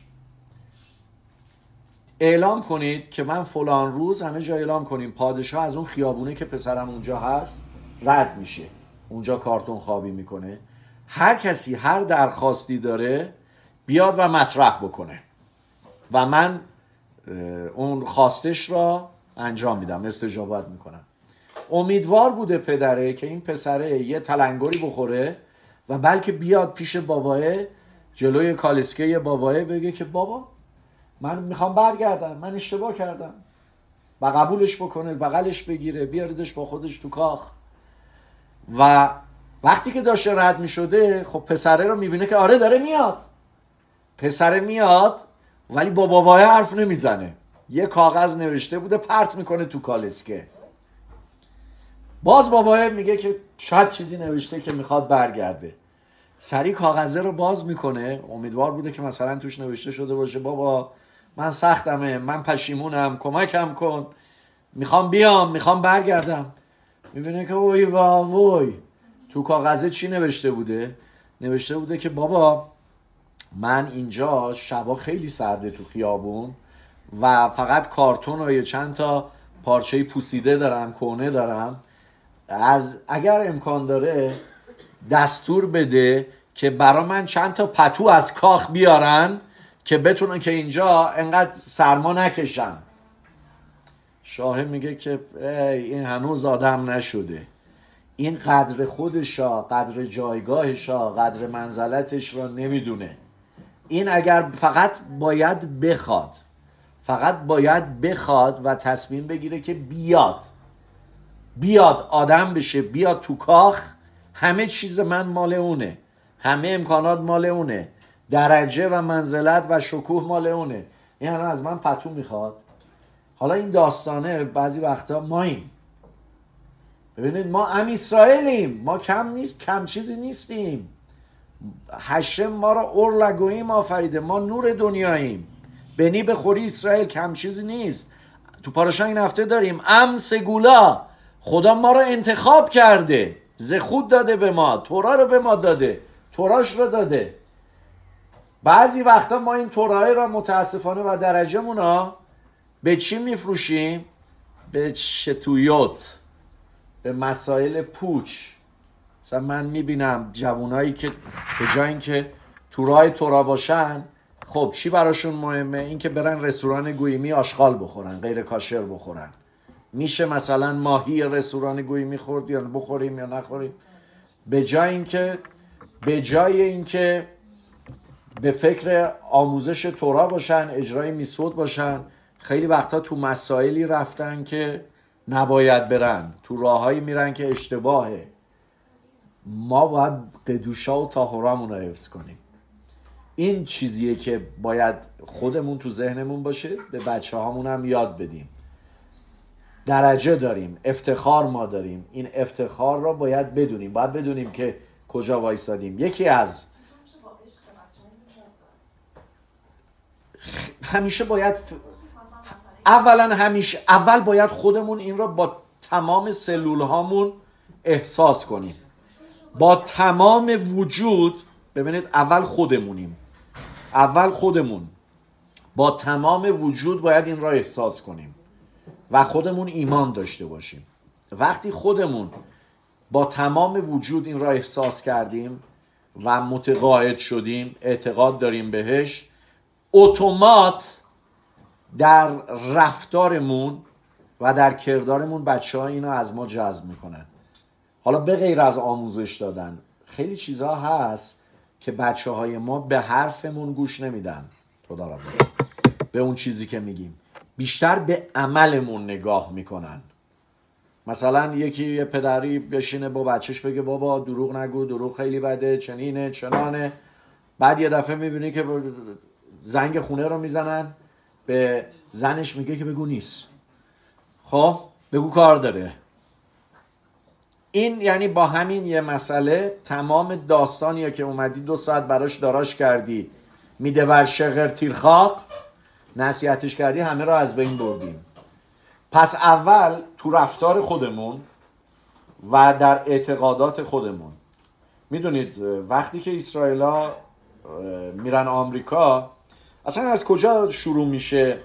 اعلام کنید که من فلان روز، همه جا اعلام کنیم، پادشاه از اون خیابونه که پسرم اونجا هست رد میشه، اونجا کارتون خوابی میکنه. هر کسی هر درخواستی داره بیاد و مطرح بکنه و من اون خواستش را انجام میدم، استجابت میکنم. امیدوار بوده پدره که این پسره یه تلنگری بخوره و بلکه بیاد پیش باباه جلوی کالسکه باباه بگه که بابا من میخوام برگردم، من اشتباه کردم، و قبولش بکنه، بغلش بگیره، بیاردش با خودش تو کاخ. و وقتی که داشته رد میشده، خب پسره رو میبینه که آره داره میاد، پسره میاد، ولی با باباه حرف نمیزنه. یه کاغذ نوشته بوده پرت میکنه تو کالسکه. باز باباه میگه که شاید چیزی نوشته که میخواد برگرده. سریع کاغذه رو باز میکنه، امیدوار بوده که مثلا توش نوشته شده باشه بابا من سختمه، من پشیمونم، کمکم کن، میخوام بیام، میخوام برگردم. میبینه که وای وای، تو کاغذه چی نوشته بوده؟ نوشته بوده که بابا من اینجا شبا خیلی سرده تو خیابون و فقط کارتون و یه چند تا پارچه پوسیده دارم، کهنه دارم، اگر امکان داره دستور بده که برا من چند تا پتو از کاخ بیارن که بتونن که اینجا انقدر سرما نکشن. شاه میگه که این هنوز آدم نشده، این قدر خودشا، قدر جایگاهشا، قدر منزلتش را نمیدونه. این اگر فقط باید بخواد و تصمیم بگیره که بیاد آدم بشه، بیاد تو کاخ، همه چیز من مال اونه، همه امکانات مال اونه، درجه و منزلت و شکوه مال اونه. این الان از من پتو میخواد. حالا این داستانه بعضی وقتا ماییم، ببینید ما اسرائیلیم، ما کم چیزی نیستیم. هشم ما را اورلگویم آفریده، ما نور دنیاییم، بنی بخوری اسرائیل کم چیزی نیست. تو پاراشا این هفته داریم سگولا، خدا ما را انتخاب کرده، زخود داده به ما، تورا رو به ما داده، توراش رو داده. بعضی وقتا ما این تورای را متاسفانه و درجه‌مونا به چی میفروشیم؟ به شتویوت، به مسائل پوچ. مثلا من میبینم جوانایی که به جای اینکه تورای تورا باشن، خب چی براشون مهمه؟ این که برن رستوران گویمی آشغال بخورن، غیر کاشر بخورن. میشه مثلا ماهی رستوران گویمی خورد یا بخوریم یا نخوریم؟ به جای اینکه به فکر آموزش تورا باشن، اجرای میسود باشن، خیلی وقتا تو مسائلی رفتن که نباید برن، تو راههایی میرن که اشتباهه. ما باید قدوشا و طاهرامون رو حفظ کنیم. این چیزیه که باید خودمون تو ذهنمون باشه، به بچه هامون هم یاد بدیم. درجه داریم، افتخار ما داریم، این افتخار رو باید بدونیم که کجا وایسادیم. یکی از همیشه باید اول باید خودمون این رو با تمام سلول هامون احساس کنیم، با تمام وجود. ببینید اول خودمون با تمام وجود باید این را احساس کنیم و خودمون ایمان داشته باشیم. وقتی خودمون با تمام وجود این را احساس کردیم و متقاعد شدیم، اعتقاد داریم بهش، اتومات در رفتارمون و در کردارمون بچه‌ها اینو از ما جذب میکنن. حالا به غیر از آموزش دادن، خیلی چیزها هست که بچه‌های ما به حرفمون گوش نمیدن، به اون چیزی که میگیم، بیشتر به عملمون نگاه میکنن. مثلا یه پدری بشینه با بچهش بگه بابا دروغ نگو، دروغ خیلی بده، چنینه چنانه، بعد یه دفعه میبینی که زنگ خونه رو میزنن، به زنش میگه که بگو نیست، خب بگو کار داره. این یعنی با همین یه مسئله تمام داستانیه که اومدی 2 ساعت براش داراش کردی، میده ور شغر تیرخاق، نصیحتش کردی، همه رو از بین بردیم. پس اول تو رفتار خودمون و در اعتقادات خودمون. میدونید وقتی که اسرائیلا میرن آمریکا، اصلا از کجا شروع میشه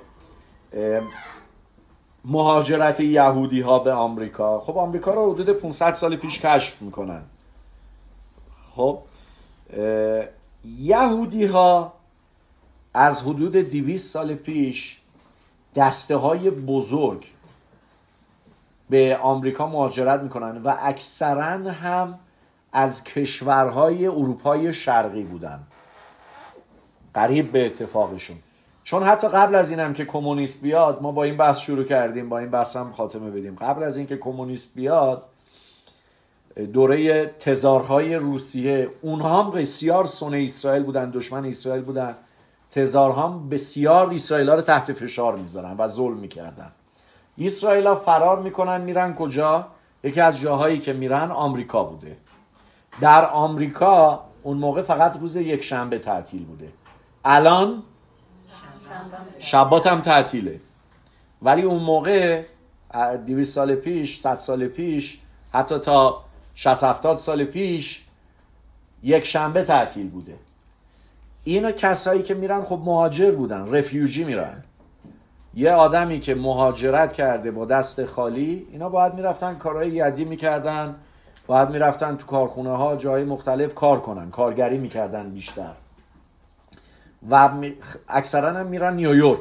مهاجرت یهودی ها به آمریکا؟ خب آمریکا رو حدود 500 سال پیش کشف میکنن. خب یهودی ها از حدود 200 سال پیش دسته های بزرگ به آمریکا مهاجرت میکنن و اکثرا هم از کشورهای اروپای شرقی بودن. قریب به اتفاقشون. چون حتی قبل از اینم که کمونیست بیاد، ما با این بحث شروع کردیم، با این بحث هم خاتمه بدیم. قبل از این که کمونیست بیاد، دوره تزارهای روسیه، اونها هم بسیار سنه اسرائیل بودن، دشمن اسرائیل بودن. تزارها هم بسیار اسرائیل‌ها رو تحت فشار میذارن و ظلم میکردن. اسرائیل‌ها فرار میکنن، میرن کجا؟ یکی از جاهایی که میرن آمریکا بوده. در آمریکا اون موقع فقط روز یک شنبه تعطیل بوده. الان شبات هم تعطیله. ولی اون موقع 200 سال پیش، 100 سال پیش، حتی تا 60-70 سال پیش یک شنبه تعطیل بوده. اینا کسایی که میرن خب مهاجر بودن، رفیوجی میرن. یه آدمی که مهاجرت کرده با دست خالی، اینا باید میرفتن کارهای یدی میکردن، باید میرفتن تو کارخونه ها جای مختلف کار کنن، کارگری میکردن بیشتر. و اکثرا هم میرن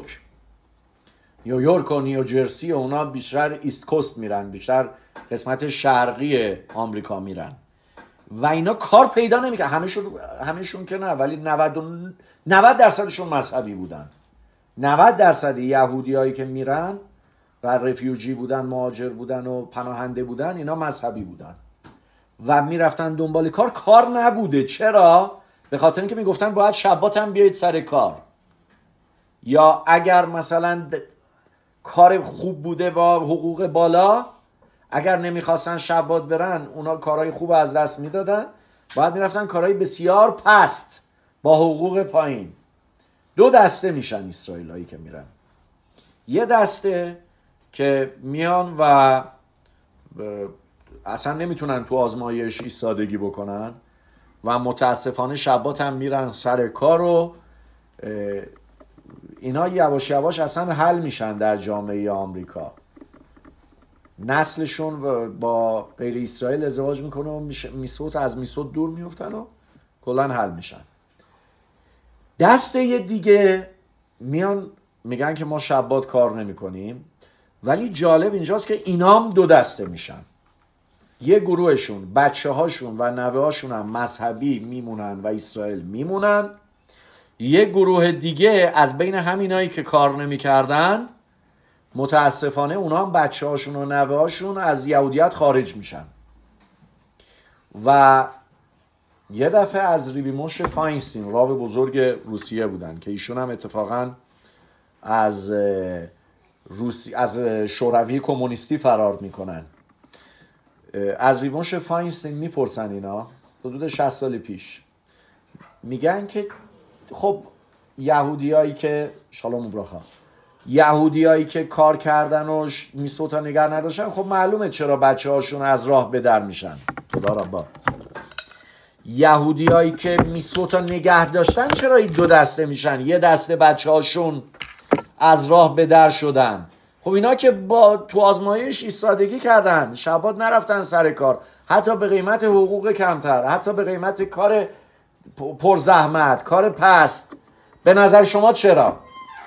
نیویورک و نیوجرسی و اونا بیشتر ایست کوست میرن، بیشتر قسمت شرقی آمریکا میرن و اینا کار پیدا نمیکنن. همشون که نه، ولی 90% مذهبی بودن. 90% یهودی هایی که میرن و رفیوجی بودن، مهاجر بودن و پناهنده بودن، اینا مذهبی بودن و میرفتن دنبال کار نبوده. چرا؟ به خاطر اینکه میگفتن باید شبات هم بیایید سر کار، یا اگر مثلا کار خوب بوده با حقوق بالا، اگر نمیخواستن شبات برن، اونا کارهای خوب از دست میدادن، باید میرفتن کارهای بسیار پست با حقوق پایین. 2 دسته میشن اسرائیلایی که میرن. یه دسته که میان و اصلا نمیتونن تو آزمایش ایستادگی بکنن و متاسفانه شبات هم میرن سر کار و اینا یواش یواش اصلا حل میشن در جامعه آمریکا. نسلشون با غیر اسرائیل ازدواج میکنه و از میسوت دور میفتن و کلن حل میشن. دسته دیگه میان میگن که ما شبات کار نمیکنیم، ولی جالب اینجاست که اینام 2 دسته میشن. یه گروهشون بچه هاشون و نوه هاشون هم مذهبی میمونن و اسرائیل میمونن. یه گروه دیگه از بین همینایی که کار نمیکردن، متاسفانه اونا هم بچه هاشون و نوه هاشون از یهودیت خارج میشن. و یه دفعه از ریبیموش فاینستین، راو بزرگ روسیه بودن که ایشون هم اتفاقا از شوروی کمونیستی فرار میکنن. از ریبیموش فاینستین میپرسن اینا حدود 60 سال پیش، میگن که خب یهودیایی که شالوم براخا، یهودیایی که کار کردن و میسوتا نگه نداشتن، خب معلومه چرا بچه هاشون از راه به در میشن. خدا ربا. یهودیایی که میسوتا نگه داشتن چرا این 2 دسته میشن؟ یه دسته بچه هاشون از راه به در شدن. خب اینا که با تو آزمایش ایستادگی کردن، شبات نرفتن سر کار، حتی به قیمت حقوق کمتر، حتی به قیمت کار پرزحمت، کار پست. به نظر شما چرا؟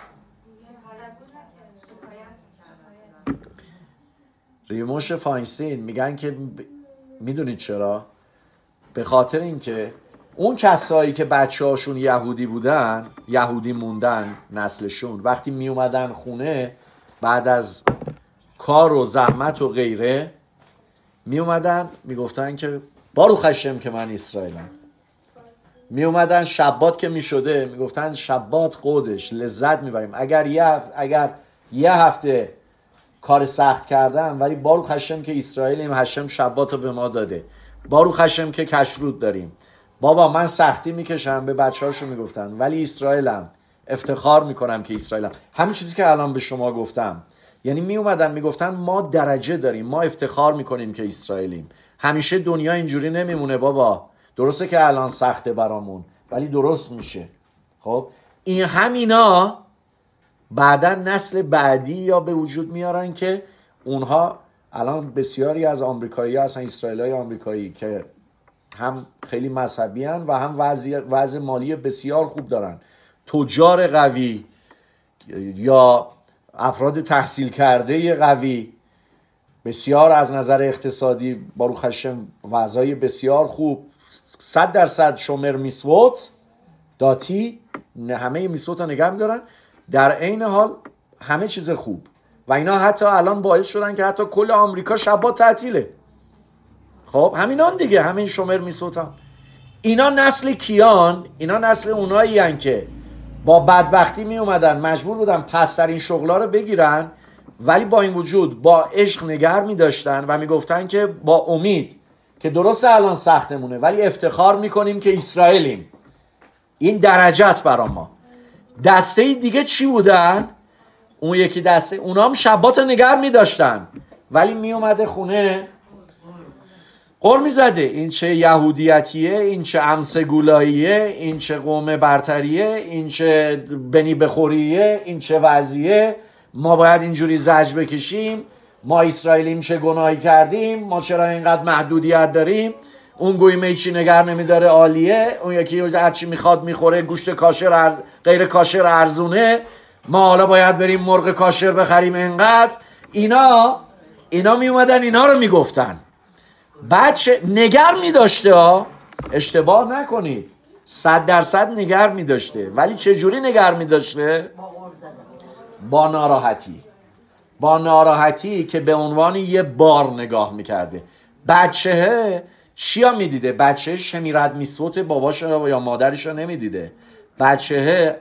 ریموش فاینستین میگن که میدونید چرا؟ به خاطر اینکه اون کسایی که بچه هاشون یهودی بودن، یهودی موندن نسلشون، وقتی می اومدن خونه بعد از کار و زحمت و غیره، می اومدن می گفتن که باروخ هشم که من اسرائیلم. می اومدن شبات که می شده می گفتن شبات قودش، لذت می بریم. اگر یه هفته کار سخت کردم، ولی باروخ هشم که اسرائیلیم، هشم شبات رو به ما داده، باروخ هشم که کشروت داریم. بابا من سختی میکشم، به بچه هاشون میگفتن، ولی اسرائیلم، افتخار میکنم که اسرائیلم. همین چیزی که الان به شما گفتم. یعنی می اومدن میگفتن ما درجه داریم، ما افتخار میکنیم که اسرائیلیم. همیشه دنیا اینجوری نمیمونه بابا. درسته که الان سخته برامون، ولی درست میشه. خب این همینا بعدا نسل بعدی یا به وجود میارن که اونها الان بسیاری از آمریکایی ها هستن، اسرائیلای آمریکایی که هم خیلی مذهبی هن و هم وضع مالی بسیار خوب دارن، تجار قوی یا افراد تحصیل کرده قوی، بسیار از نظر اقتصادی باروخ هشم وضعای بسیار خوب، 100% شومر میسوت داتی همه میسوت رو نگه میدارن، در عین حال همه چیز خوب. و اینا حتی الان باعث شدن که حتی کل آمریکا شبات تعطیله. خب همینان دیگه، همین شومر میسوت ها. اینا نسل کیان؟ اینا نسل اونایی هن که با بدبختی می اومدن مجبور بودن پسترین شغلا رو بگیرن، ولی با این وجود با عشق نگر می داشتن و می گفتن که با امید که درست الان سختمونه ولی افتخار می کنیم که اسرائیلیم. این درجه است برا ما. دسته دیگه چی بودن؟ اون یکی دسته اونا هم شبات نگر می داشتن ولی می اومده خونه قر می زده این چه یهودیتیه، این چه امسگولاییه، این چه قوم برتریه، این چه بنی بخوریه، این چه وضعیه، ما باید اینجوری زجر بکشیم، ما اسرائیلیم چه گناهی کردیم، ما چرا اینقدر محدودیت داریم، اون گویمه هیچی نگر نمیداره عالیه، اون یکی هرچی میخواد میخوره، گوشت کاشر غیر کاشر ارزونه، ما حالا باید بریم مرغ کاشر بخریم اینقدر. اینا می اومدن اینا رو میگفتن. بعد نگر میداشته، اشتباه نکنید، 100% نگر میداشته، ولی چجوری نگر میداشته؟ با ناراحتی که به عنوان یه بار نگاه میکرده. بچه چیا میدیده؟ بچه شمیرد میسوت باباش یا مادرش رو نمیدیده، بچه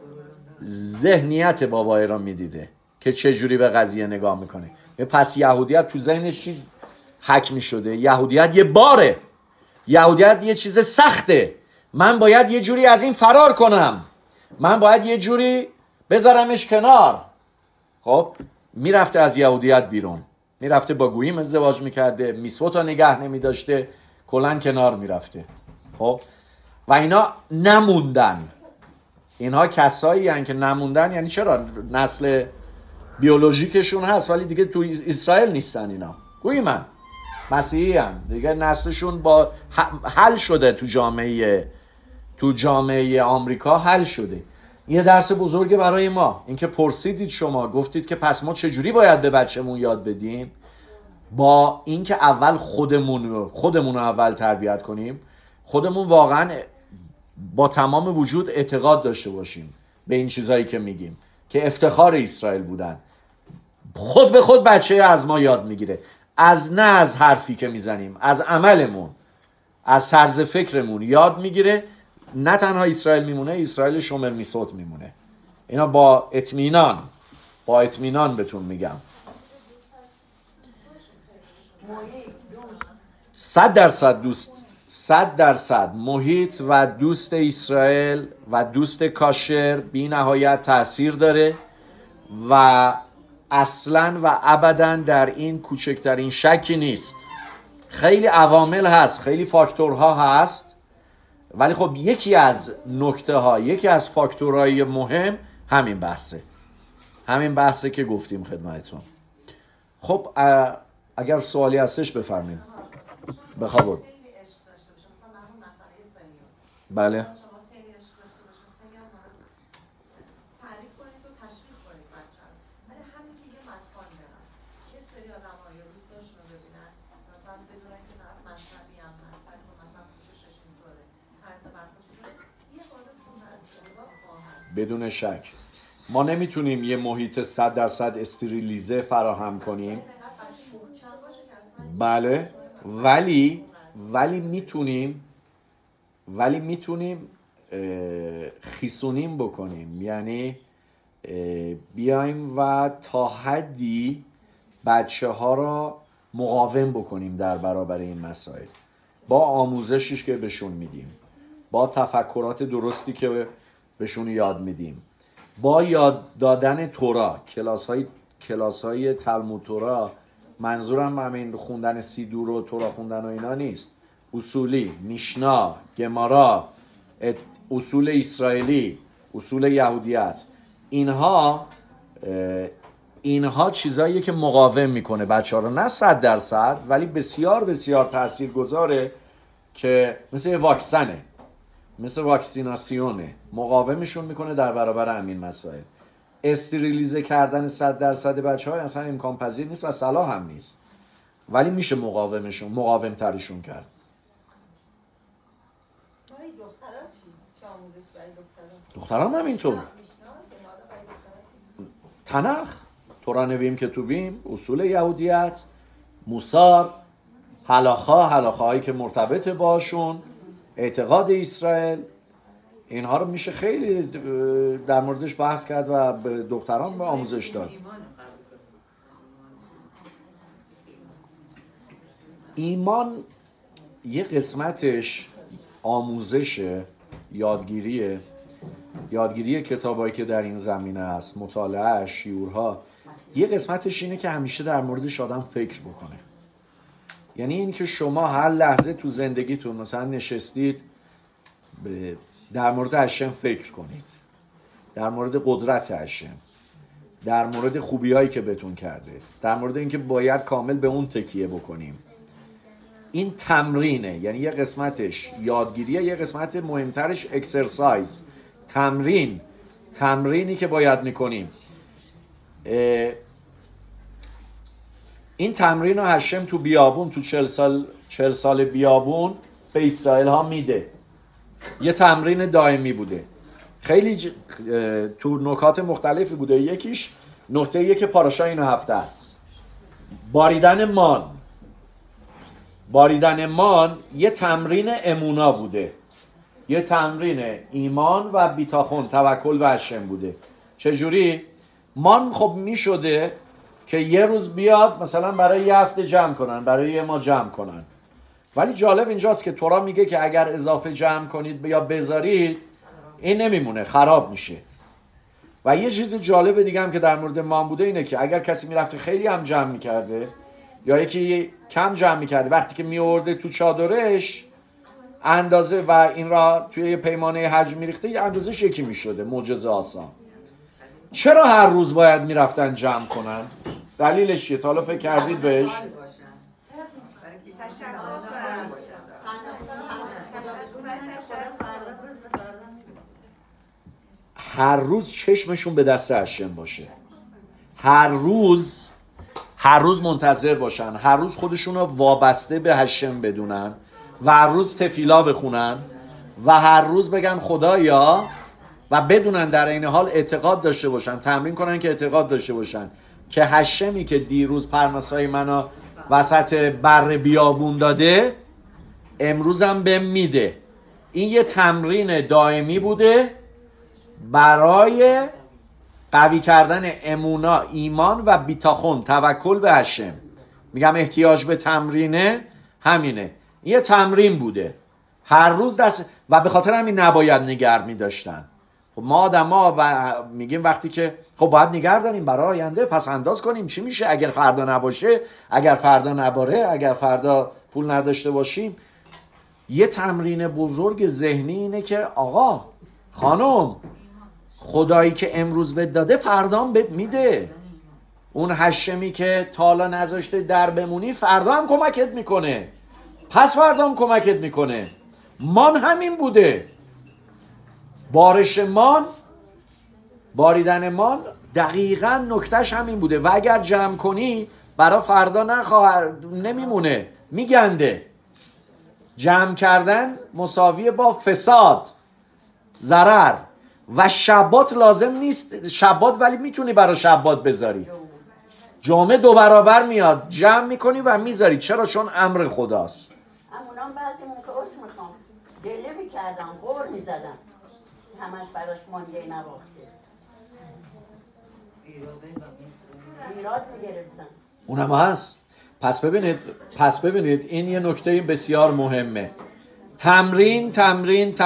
ذهنیت بابای رو میدیده که چجوری به قضیه نگاه میکنه. پس یهودیت تو ذهنش چی حک میشده؟ یهودیت یه باره، یهودیت یه چیز سخته، من باید یه جوری از این فرار کنم، من باید یه جوری بذارمش کنار. خب میرفته از یهودیت بیرون، میرفته با گوییم ازدواج میکرده، میسوت رو نگه نمیداشته، کلن کنار میرفته. خب و اینا نموندن. اینها کسایی هستن که نموندن. یعنی چرا؟ نسل بیولوژیکشون هست ولی دیگه تو اسرائیل نیستن. اینا گویی من مسیحی هستن دیگه، نسلشون با حل شده تو جامعه آمریکا حل شده. یه درس بزرگه برای ما اینکه پرسیدید، شما گفتید که پس ما چجوری باید به بچه‌مون یاد بدیم؟ با اینکه اول خودمون رو اول تربیت کنیم، خودمون واقعا با تمام وجود اعتقاد داشته باشیم به این چیزایی که میگیم که افتخار اسرائیل بودن. خود به خود بچه از ما یاد میگیره، نه از حرفی که میزنیم، از عملمون، از طرز فکرمون یاد میگیره. نه تنها اسرائیل میمونه، اسرائیل شومر میسوت میمونه. اینا با اطمینان بهتون میگم 100% محیط و دوست اسرائیل و دوست کاشر بی نهایت تأثیر داره و اصلاً و ابداً در این کوچکترین شکی نیست. خیلی عوامل هست، خیلی فاکتورها هست، ولی خب یکی از فاکتورهای مهم همین بحثه که گفتیم خدمتتون. خب اگر سوالی هستش بفرمایید. بخواد. بله. بدون شک ما نمیتونیم یه محیط 100% استریلیزه فراهم کنیم. بله، ولی میتونیم خیسونیم بکنیم. یعنی بیایم و تا حدی بچه ها را مقاوم بکنیم در برابر این مسائل، با آموزشی که بهشون میدیم، با تفکرات درستی که بهشون یاد میدیم، با یاد دادن تورا، کلاس های تلمود تورا. منظورم همین خوندن سیدور و تورا خوندن و اینا نیست. اصولی، میشنا، گمارا، اصول اسرائیلی، اصول یهودیت، اینها چیزاییه که مقاوم میکنه بچه ها رو. نه 100% ولی بسیار بسیار تاثیرگذاره، که مثل واکسنه، مثل واکسیناسیونه، مقاومشون میکنه در برابر همین مسائل. استریلیزه کردن 100% بچه های اصلا امکان پذیر نیست و صلاح هم نیست، ولی میشه مقاوم ترشون کرد. دختران هم اینطور. تنخ، تورا نویم کتوبیم، اصول یهودیت، موسار، هلاخهایی که مرتبط باشون، اعتقاد اسرائیل، اینها رو میشه خیلی در موردش بحث کرد و به دختران به آموزش داد. ایمان یه قسمتش آموزشه، یادگیری کتابایی که در این زمینه هست، مطالعه، شیورها. یه قسمتش اینه که همیشه در موردش آدم فکر بکنه. یعنی این که شما هر لحظه تو زندگیتون مثلا نشستید در مورد هشم فکر کنید، در مورد قدرت هشم، در مورد خوبیایی که بهتون کرده، در مورد اینکه باید کامل به اون تکیه بکنیم. این تمرینه، یعنی یه قسمتش یادگیریه، یه قسمت مهمترش اکسرسایز، تمرینی که باید میکنیم. این تمرین رو هشم تو بیابون، تو 40 سال بیابون به اسرائیل ها میده. یه تمرین دائمی بوده، خیلی تو نکات مختلفی بوده. یکیش نکته که پاراشا این هفته است، باریدن مان یه تمرین امونا بوده، یه تمرین ایمان و بیتاخون، توکل به هشم بوده. چجوری؟ مان خب می شده که یه روز بیاد مثلا برای یه هفته جمع کنن، برای یه ماه جمع کنن، ولی جالب اینجاست که تورا میگه که اگر اضافه جمع کنید یا بذارید این نمیمونه، خراب میشه. و یه چیز جالب دیگه هم که در مورد مان بوده اینه که اگر کسی میرفته خیلی هم جمع میکرده یا یکی کم جمع میکرده، وقتی که میورده تو چادرش اندازه و این را توی یه پیمانه حجم میریخته، یه اندازهش یکی میشده. معجزه آسان. چرا هر روز باید میرفتن جمع کنن؟ دلیلش چیه؟ تا حالا فکر کردید بهش؟ هر روز چشمشون به دست هشم باشه، هر روز منتظر باشن، هر روز خودشون رو وابسته به هشم بدونن و هر روز تفیلا بخونن و هر روز بگن خدایا، و بدونن در این حال اعتقاد داشته باشن، تمرین کنن که اعتقاد داشته باشن که هشمی که دیروز پرمسای منو وسط بر بیابون داده امروزم بهم میده. این یه تمرین دائمی بوده برای قوی کردن امونا، ایمان و بیتاخون، توکل به هشم. میگم احتیاج به تمرینه همینه، یه تمرین بوده هر روز دست، و به خاطر همین نباید نگه می‌داشتن. خب ما آدما میگیم وقتی که خب باید نگه داریم برای آینده، پس انداز کنیم چی میشه اگر فردا نباشه، اگر فردا نباره، اگر فردا پول نداشته باشیم. یه تمرین بزرگ ذهنی اینه که آقا خانم، خدایی که امروز بهت داده فردام بهت میده. اون هشمی که تا حالا نذاشته در بمونی فردا هم کمکت میکنه، پس فردا هم کمکت میکنه. مان همین بوده، بارش مان، باریدن مان دقیقاً نکتهش همین بوده. و اگر جمع کنی برای فردا نمیمونه، میگنده. جمع کردن مساویه با فساد، ضرر. و شبات لازم نیست، شبات ولی میتونی برای شبات بذاری. جمعه 2 برابر میاد، جمع میکنی و میذاری. چرا؟ چون امر خداست. همونان بعضی موقع عرض میخوام گله میکردم، غور میزدم، همش براش مانده نواخته، ایراد میگرفتم. اونم هست. پس ببینید این یه نکته بسیار مهمه. تمرین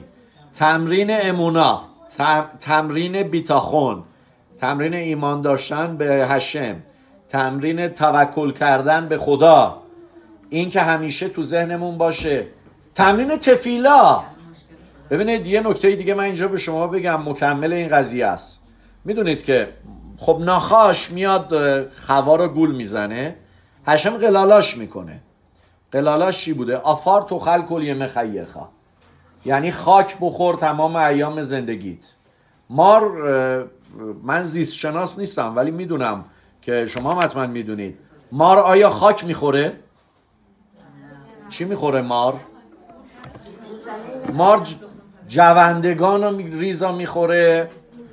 امونا، تمرین بیتاخون، تمرین ایمان داشتن به هشم، تمرین توکل کردن به خدا، این که همیشه تو ذهنمون باشه، تمرین تفیلا. ببینید یه نکته دیگه من اینجا به شما بگم مکمل این قضیه است. میدونید که خب ناخاش میاد خوا رو گول میزنه، هشم قلالاش میکنه. قلالاش چی بوده؟ آفار تو خل کل مخیخا، یعنی خاک بخور تمام ایام زندگیت. مار، من زیست شناس نیستم ولی میدونم که شما حتما میدونید، مار آیا خاک میخوره؟ چی میخوره مار؟ مار جوندگان رو ریزا میخوره،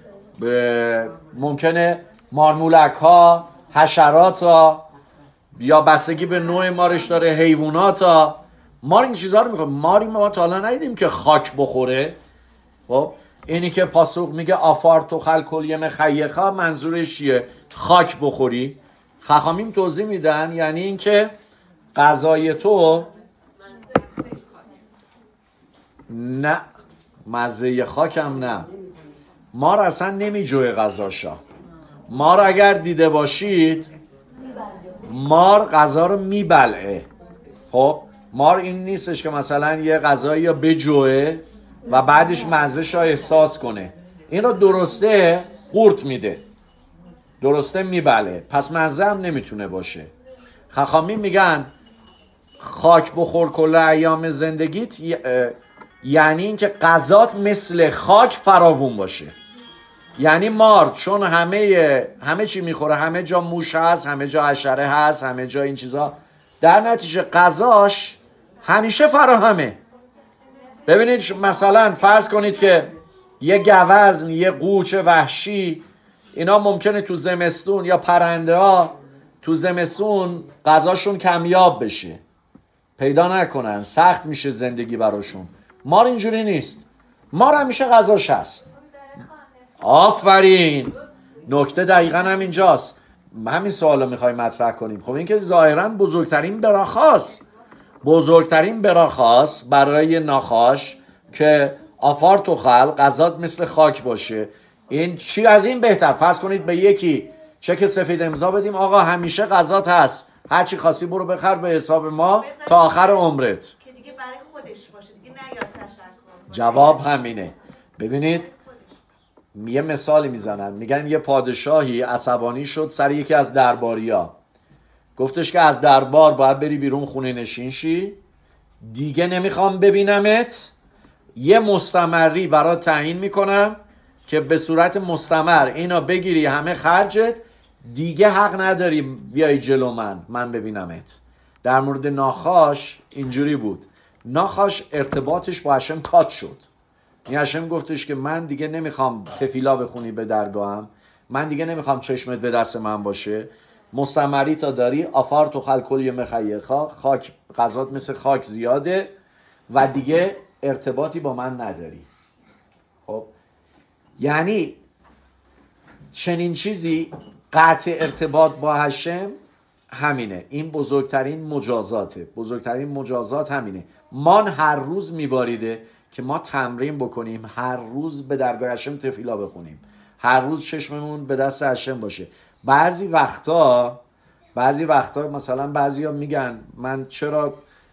ممکنه مارمولک ها، حشرات ها، یا بستگی به نوع مارش داره، حیوانات ها. مار این چیزها رو میخوره. ماری ما تا حالا ندیدیم که خاک بخوره. خب اینی که پاسوق میگه آفار تو خلکل خیخا، منظورش چیه؟ خاک بخوری. خخامیم توضیح میدن یعنی این که غذای تو نه مزه خاکم نه، مار اصلا نمیجوه غذاشا. مار اگر دیده باشید مار غذا رو میبلعه. خب مار این نیستش که مثلا یه غذایی رو بجوه و بعدش مزهش رو احساس کنه. این رو درسته قورت میده، درسته میبله، پس مزه هم نمیتونه باشه. خخامی میگن خاک بخور کل ایام زندگیت، یعنی اینکه غذات مثل خاک فراوون باشه. یعنی مار چون همه چی میخوره، همه جا موش هست، همه جا حشره هست، همه جا این چیزا، در نتیجه غذاش همیشه فراهمه. ببینید مثلا فرض کنید که یه گوزن، یه قوچ وحشی، اینا ممکنه تو زمستون، یا پرنده ها تو زمستون غذاشون کمیاب بشه، پیدا نکنن، سخت میشه زندگی براشون. مار اینجوری نیست، مار همیشه غذاش هست. آفرین، نکته دقیقا هم اینجاست. همین سوالو میخوایم مطرح کنیم. خب این که ظاهرا بزرگترین براخاست برای ناخاش که آفار تو خلق غذات مثل خاک باشه. این چی از این بهتر؟ فرض کنید به یکی چک سفید امضا بدیم آقا همیشه غذات هست، هر چی خاصی برو بخر به حساب ما تا آخر عمرت، که دیگه برای خودش باشه، دیگه نیاد تشکر. جواب همینه. ببینید یه مثالی میزنن، میگن یه پادشاهی عصبانی شد سر یکی از درباریا، گفتش که از دربار باید بری بیرون، خونه نشین شی، دیگه نمیخوام ببینمت، یه مستمری برات تعیین میکنم که به صورت مستمر اینا بگیری همه خرجت، دیگه حق نداری بیای جلو من ببینمت. در مورد ناخاش اینجوری بود. ناخاش ارتباطش با هشم کات شد. این هشم گفتش که من دیگه نمیخوام تفیلا بخونی به درگاهم، من دیگه نمیخوام چشمت به دست من باشه، مستمری تا داری، آفار تو خلکل یه مخیخا، خاک غذات مثل خاک زیاده و دیگه ارتباطی با من نداری. خب یعنی چنین چیزی، قطع ارتباط با هشم همینه. این بزرگترین مجازات همینه. مان هر روز میباریده که ما تمرین بکنیم، هر روز به درگاه هشم تفیلا بخونیم، هر روز چشممون به دست هشم باشه. بعضی وقتا مثلا بعضیا میگن من چرا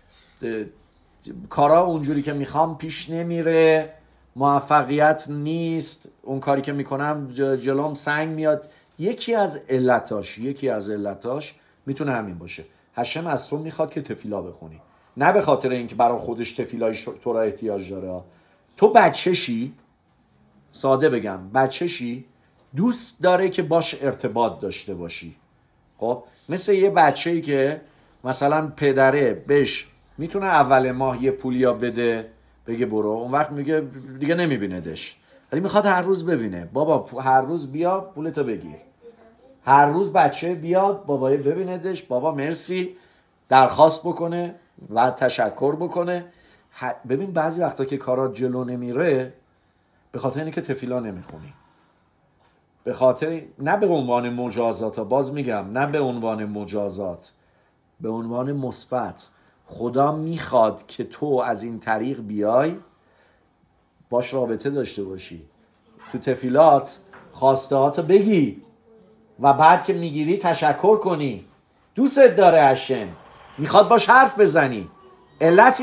کارا اونجوری که میخوام پیش نمیره، موفقیت نیست، اون کاری که میکنم جلوم سنگ میاد. یکی از علتاش میتونه همین باشه. هشم از تو میخواد که تفیلا بخونی، نه به خاطر اینکه برای خودش تفیلای تو را احتیاج داره. تو بچه‌شی، ساده بگم بچه‌شی، دوست داره که باش ارتباط داشته باشی. خب مثل یه بچه‌ای که مثلا پدره بهش میتونه اول ماه یه پولیا بده بگه برو، اون وقت میگه دیگه نمیبیندش، ولی میخواد هر روز ببینه. بابا هر روز بیا پولتو بگیر، هر روز بچه بیاد بابای ببیندش، بابا مرسی، درخواست بکنه و تشکر بکنه. ببین بعضی وقتا که کارات جلو نمیره به خاطر اینه که تفیلا نمیخونی، به خاطر نه به عنوان مجازات، باز میگم نه به عنوان مجازات، به عنوان مثبت. خدا میخواد که تو از این طریق بیای باش رابطه داشته باشی، تو تفیلات خواسته هاتو بگی و بعد که میگیری تشکر کنی. دوستت داره هشم، میخواد باش حرف بزنی. علت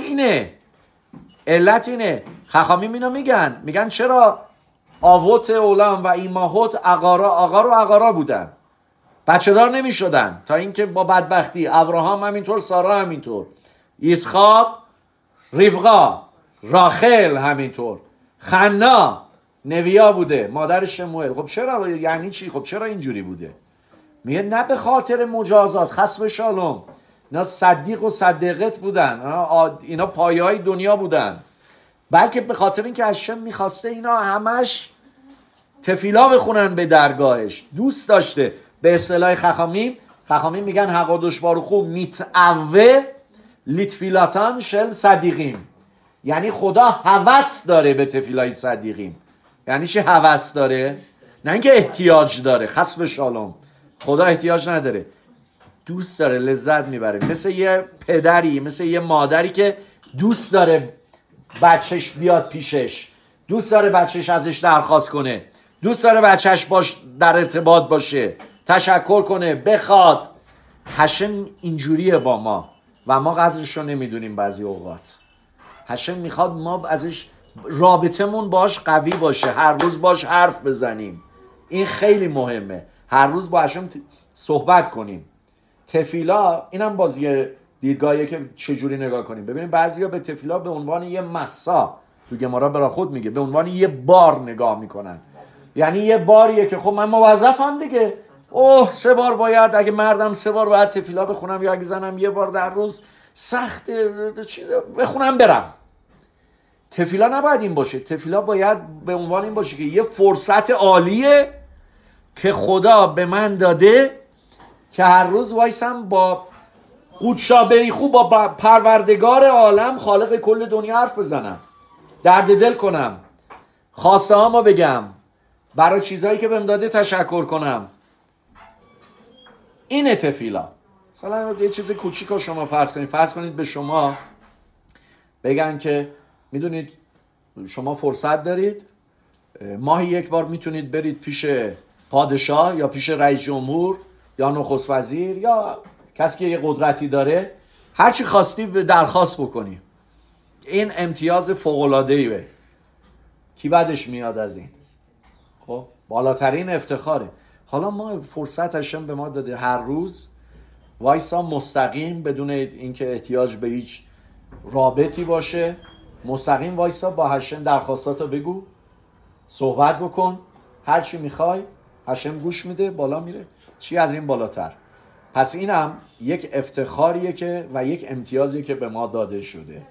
اینه. خخامیم اینو میگن چرا آوت اولام و ایماهوت آقا بودن، بچه دار نمی شدن، تا اینکه با بدبختی ابراهام همینطور، سارا همینطور، اسحاق، رفقا، راخل همینطور، خنا نویا بوده، مادر شموئل. خب چرا؟ یعنی چی؟ خب چرا اینجوری بوده؟ میگه نه به خاطر مجازات، خصب شالوم، اینا صدیق و صدیقت بودن، اینا پایه‌های دنیا بودن. بلکه به خاطر اینکه هشم میخواسته اینا همش تفیلا بخونن به درگاهش. دوست داشته. به اصطلاح خخامیم میگن حقادش باروخو میتعوه لیتفیلاتان شل صدیقیم، یعنی خدا هوس داره به تفیلای صدیقیم. یعنی چه هوس داره؟ نه اینکه احتیاج داره، خسب شالوم، خدا احتیاج نداره، دوست داره، لذت میبره. مثل یه پدری، مثل یه مادری که دوست داره بچهش بیاد پیشش، دوست داره بچهش ازش درخواست کنه، دوست داره بچهش باش در ارتباط باشه، تشکر کنه، بخواد. هشم اینجوریه با ما و ما قدرش رو نمیدونیم بعضی اوقات. هشم میخواد ما ازش رابطمون باش قوی باشه، هر روز باش حرف بزنیم. این خیلی مهمه، هر روز با هشم صحبت کنیم. تفیلا اینم بازی دیدگاهیه که چجوری نگاه کنیم. ببینید بعضیا به تفیلا به عنوان یه مسا، تو گمارا برا خود میگه، به عنوان یه بار نگاه میکنن. یعنی یه باریه که خب من موظفم دیگه، 3 بار باید، اگه مردم 3 بار باید تفیلا بخونم، یا اگه زنم 1 بار در روز، سخت چیز بخونم برم. تفیلا نباید این باشه. تفیلا باید به عنوان این باشه که یه فرصت عالیه که خدا به من داده که هر روز وایسم با قودشا بریخو، با پروردگار عالم، خالق کل دنیا حرف بزنم، درد دل کنم، خواسته هامو بگم، برای چیزهایی که بهم داده تشکر کنم. اینه تفیلا. مثلا یه چیز کوچیک شما فرض کنید به شما بگن که میدونید شما فرصت دارید، ماهی 1 بار میتونید برید پیش پادشاه یا پیش رئیس جمهور یا نخست وزیر یا کسی که یه قدرتی داره، هر چی خواستی به درخواست بکنی. این امتیاز فوق‌العاده‌ایه. کی بعدش میاد از این؟ خب بالاترین افتخاره. حالا ما فرصت هشم به ما داده هر روز وایسا مستقیم، بدون اینکه احتیاج به هیچ رابطی باشه، مستقیم وایسا با هشم درخواستاتو بگو، صحبت بکن، هر چی میخوای هشم گوش میده، بالا میره. چی از این بالاتر؟ پس اینم یک افتخاریه که و یک امتیازیه که به ما داده شده.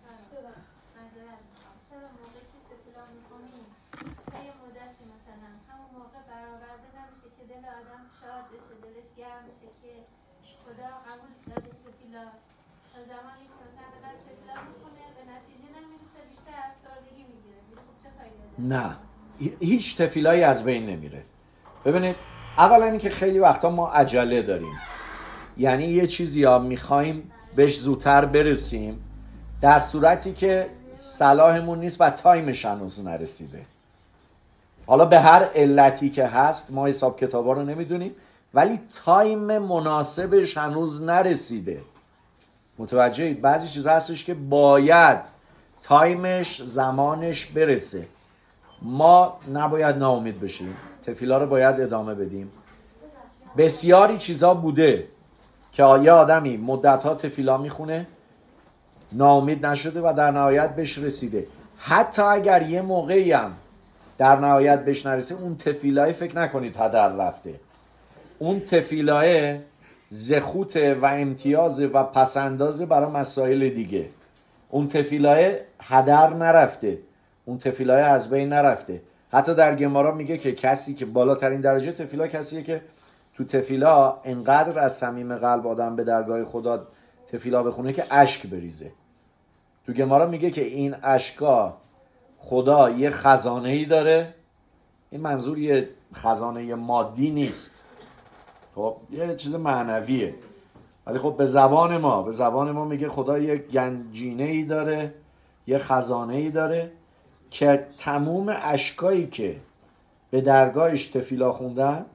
نه، هیچ تفیلایی از بین نمیره. ببینید اولا اینکه خیلی وقتا ما عجله داریم، یعنی یه چیزی ها میخوایم بهش زودتر برسیم، در صورتی که صلاحمون نیست و تایمش هنوز نرسیده. حالا به هر علتی که هست، ما حساب کتابا رو نمیدونیم، ولی تایم مناسبش هنوز نرسیده. متوجهید؟ بعضی چیز هستش که باید تایمش، زمانش برسه. ما نباید ناامید بشیم، تفیلا رو باید ادامه بدیم. بسیاری چیزا بوده که یه آدمی مدت‌ها تفیلا میخونه، ناامید نشده و در نهایت بهش رسیده. حتی اگر یه موقعی هم در نهایت بهش نرسه، اون تفیلای فکر نکنید هدر رفته. اون تفیلای زخوته و امتیازه و پسندازه برای مسائل دیگه. اون تفیلای هدر نرفته، اون تفیلای از بین نرفته. حتی در گمارا میگه که کسی که بالاترین درجه تفیلا کسیه که تو تفیلا انقدر از صمیم قلب آدم به درگاه خدا تفیلا بخونه که اشک بریزه. تو گمارا میگه که این اشکا خدا یه خزانه‌ای داره. این منظور یه خزانه مادی نیست، خب یه چیز معنویه، ولی خب به زبان ما میگه خدا یه گنجینه‌ای داره، یه خزانه‌ای داره که تموم اشکایی که به درگاهش تفیلا خوندن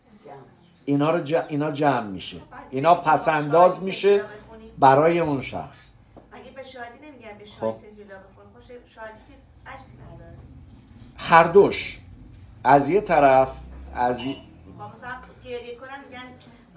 اینا جمع میشه، اینا پسنداز میشه برای اون شخص. اگه به شادی نمیگن به شادی تفیلا بخون، خوش شادی که اشک نداره. هر دوش از یه طرف از مثلا گریه کنن میگن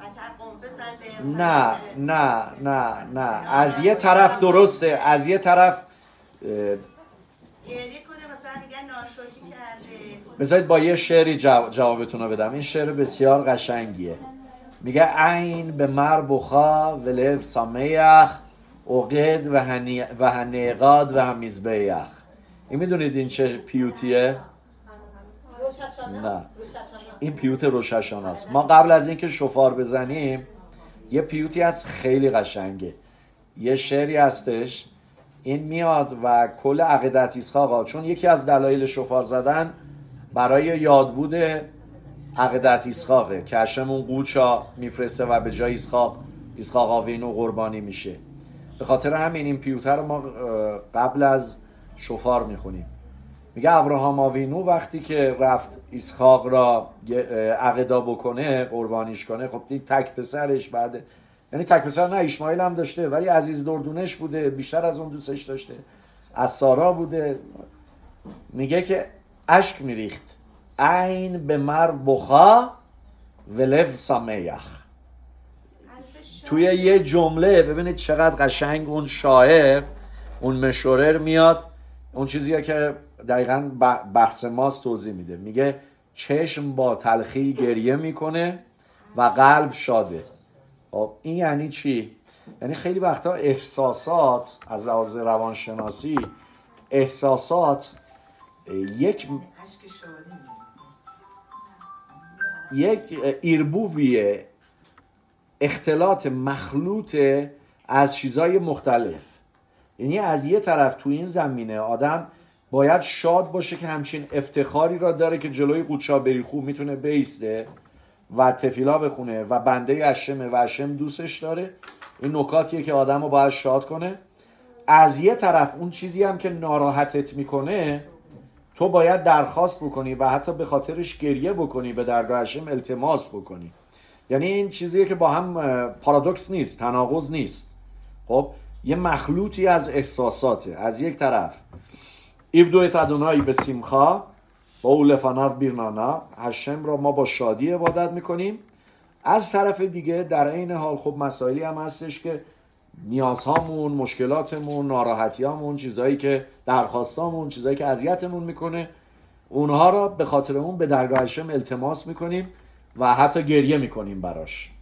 وطن قنبه زده. نه از یه طرف درسته، از یه طرف گریه کنه مثلا میگن ناشکری کرده. بذارید با یه شعری جوابتون رو بدم. این شعر بسیار قشنگیه. میگه عین به مر بخا و لف سامیخ عقد و هنیقاد و همیزبیخ. این میدونید این چه پیوتیه؟ نه، این پیوت روش هاشانه است. ما قبل از اینکه شفار بزنیم یه پیوتی هست خیلی قشنگه، یه شعری هستش، این میاد و کل عقیدت اسحاق، چون یکی از دلایل شفار زدن برای یادبود عقیدت اسحاقه که هشم اون قوچا میفرسته و به جای اسحاق آوینو قربانی میشه. به خاطر همین این پیوتر رو ما قبل از شفار میخونیم. میگه ابراهام آوینو وقتی که رفت اسحاق را عقیده بکنه، قربانیش کنه، خب دید تک پسرش، بعد یعنی تک پسر نه، اسماعیل هم داشته ولی عزیز دردونش بوده، بیشتر از اون دوستش داشته، از سارا بوده. میگه که اشک میریخت، عین به مر بخا ولو سمیخ. توی یه جمله ببینید چقدر قشنگ اون شاعر، اون مشورر میاد اون چیزیه که دقیقاً بحث ماست توضیح میده. میگه چشم با تلخی گریه میکنه و قلب شاده. خب این یعنی چی؟ یعنی خیلی وقتا احساسات از لحاظ روانشناسی، احساسات یک ایربوویه، اختلاط مخلوط از چیزای مختلف. یعنی از یه طرف تو این زمینه آدم باید شاد باشه که همچین افتخاری را داره که جلوی قوچا بریخو میتونه بیسته و تفیلا بخونه و بنده هشمه و هشم دوستش داره. این نکاتیه که آدم رو باید شاد کنه. از یه طرف اون چیزی هم که ناراحتت میکنه تو باید درخواست بکنی و حتی به خاطرش گریه بکنی، به درگاه هشم التماس بکنی. یعنی این چیزیه که با هم پارادوکس نیست، تناقض نیست. خب یه مخلوطی از احساساته. از یک طرف ایبدویت ادونایی به سیمخا با اولفاناف بیرنانا، هشم را ما با شادی عبادت میکنیم. از طرف دیگه در این حال خب مسائلی هم هستش که نیازهامون، مشکلاتمون، ناراحتیامون، چیزایی که درخواستامون، چیزایی که اذیتمون میکنه، اونها را به خاطر اون به درگاه هشم التماس میکنیم و حتی گریه میکنیم براش.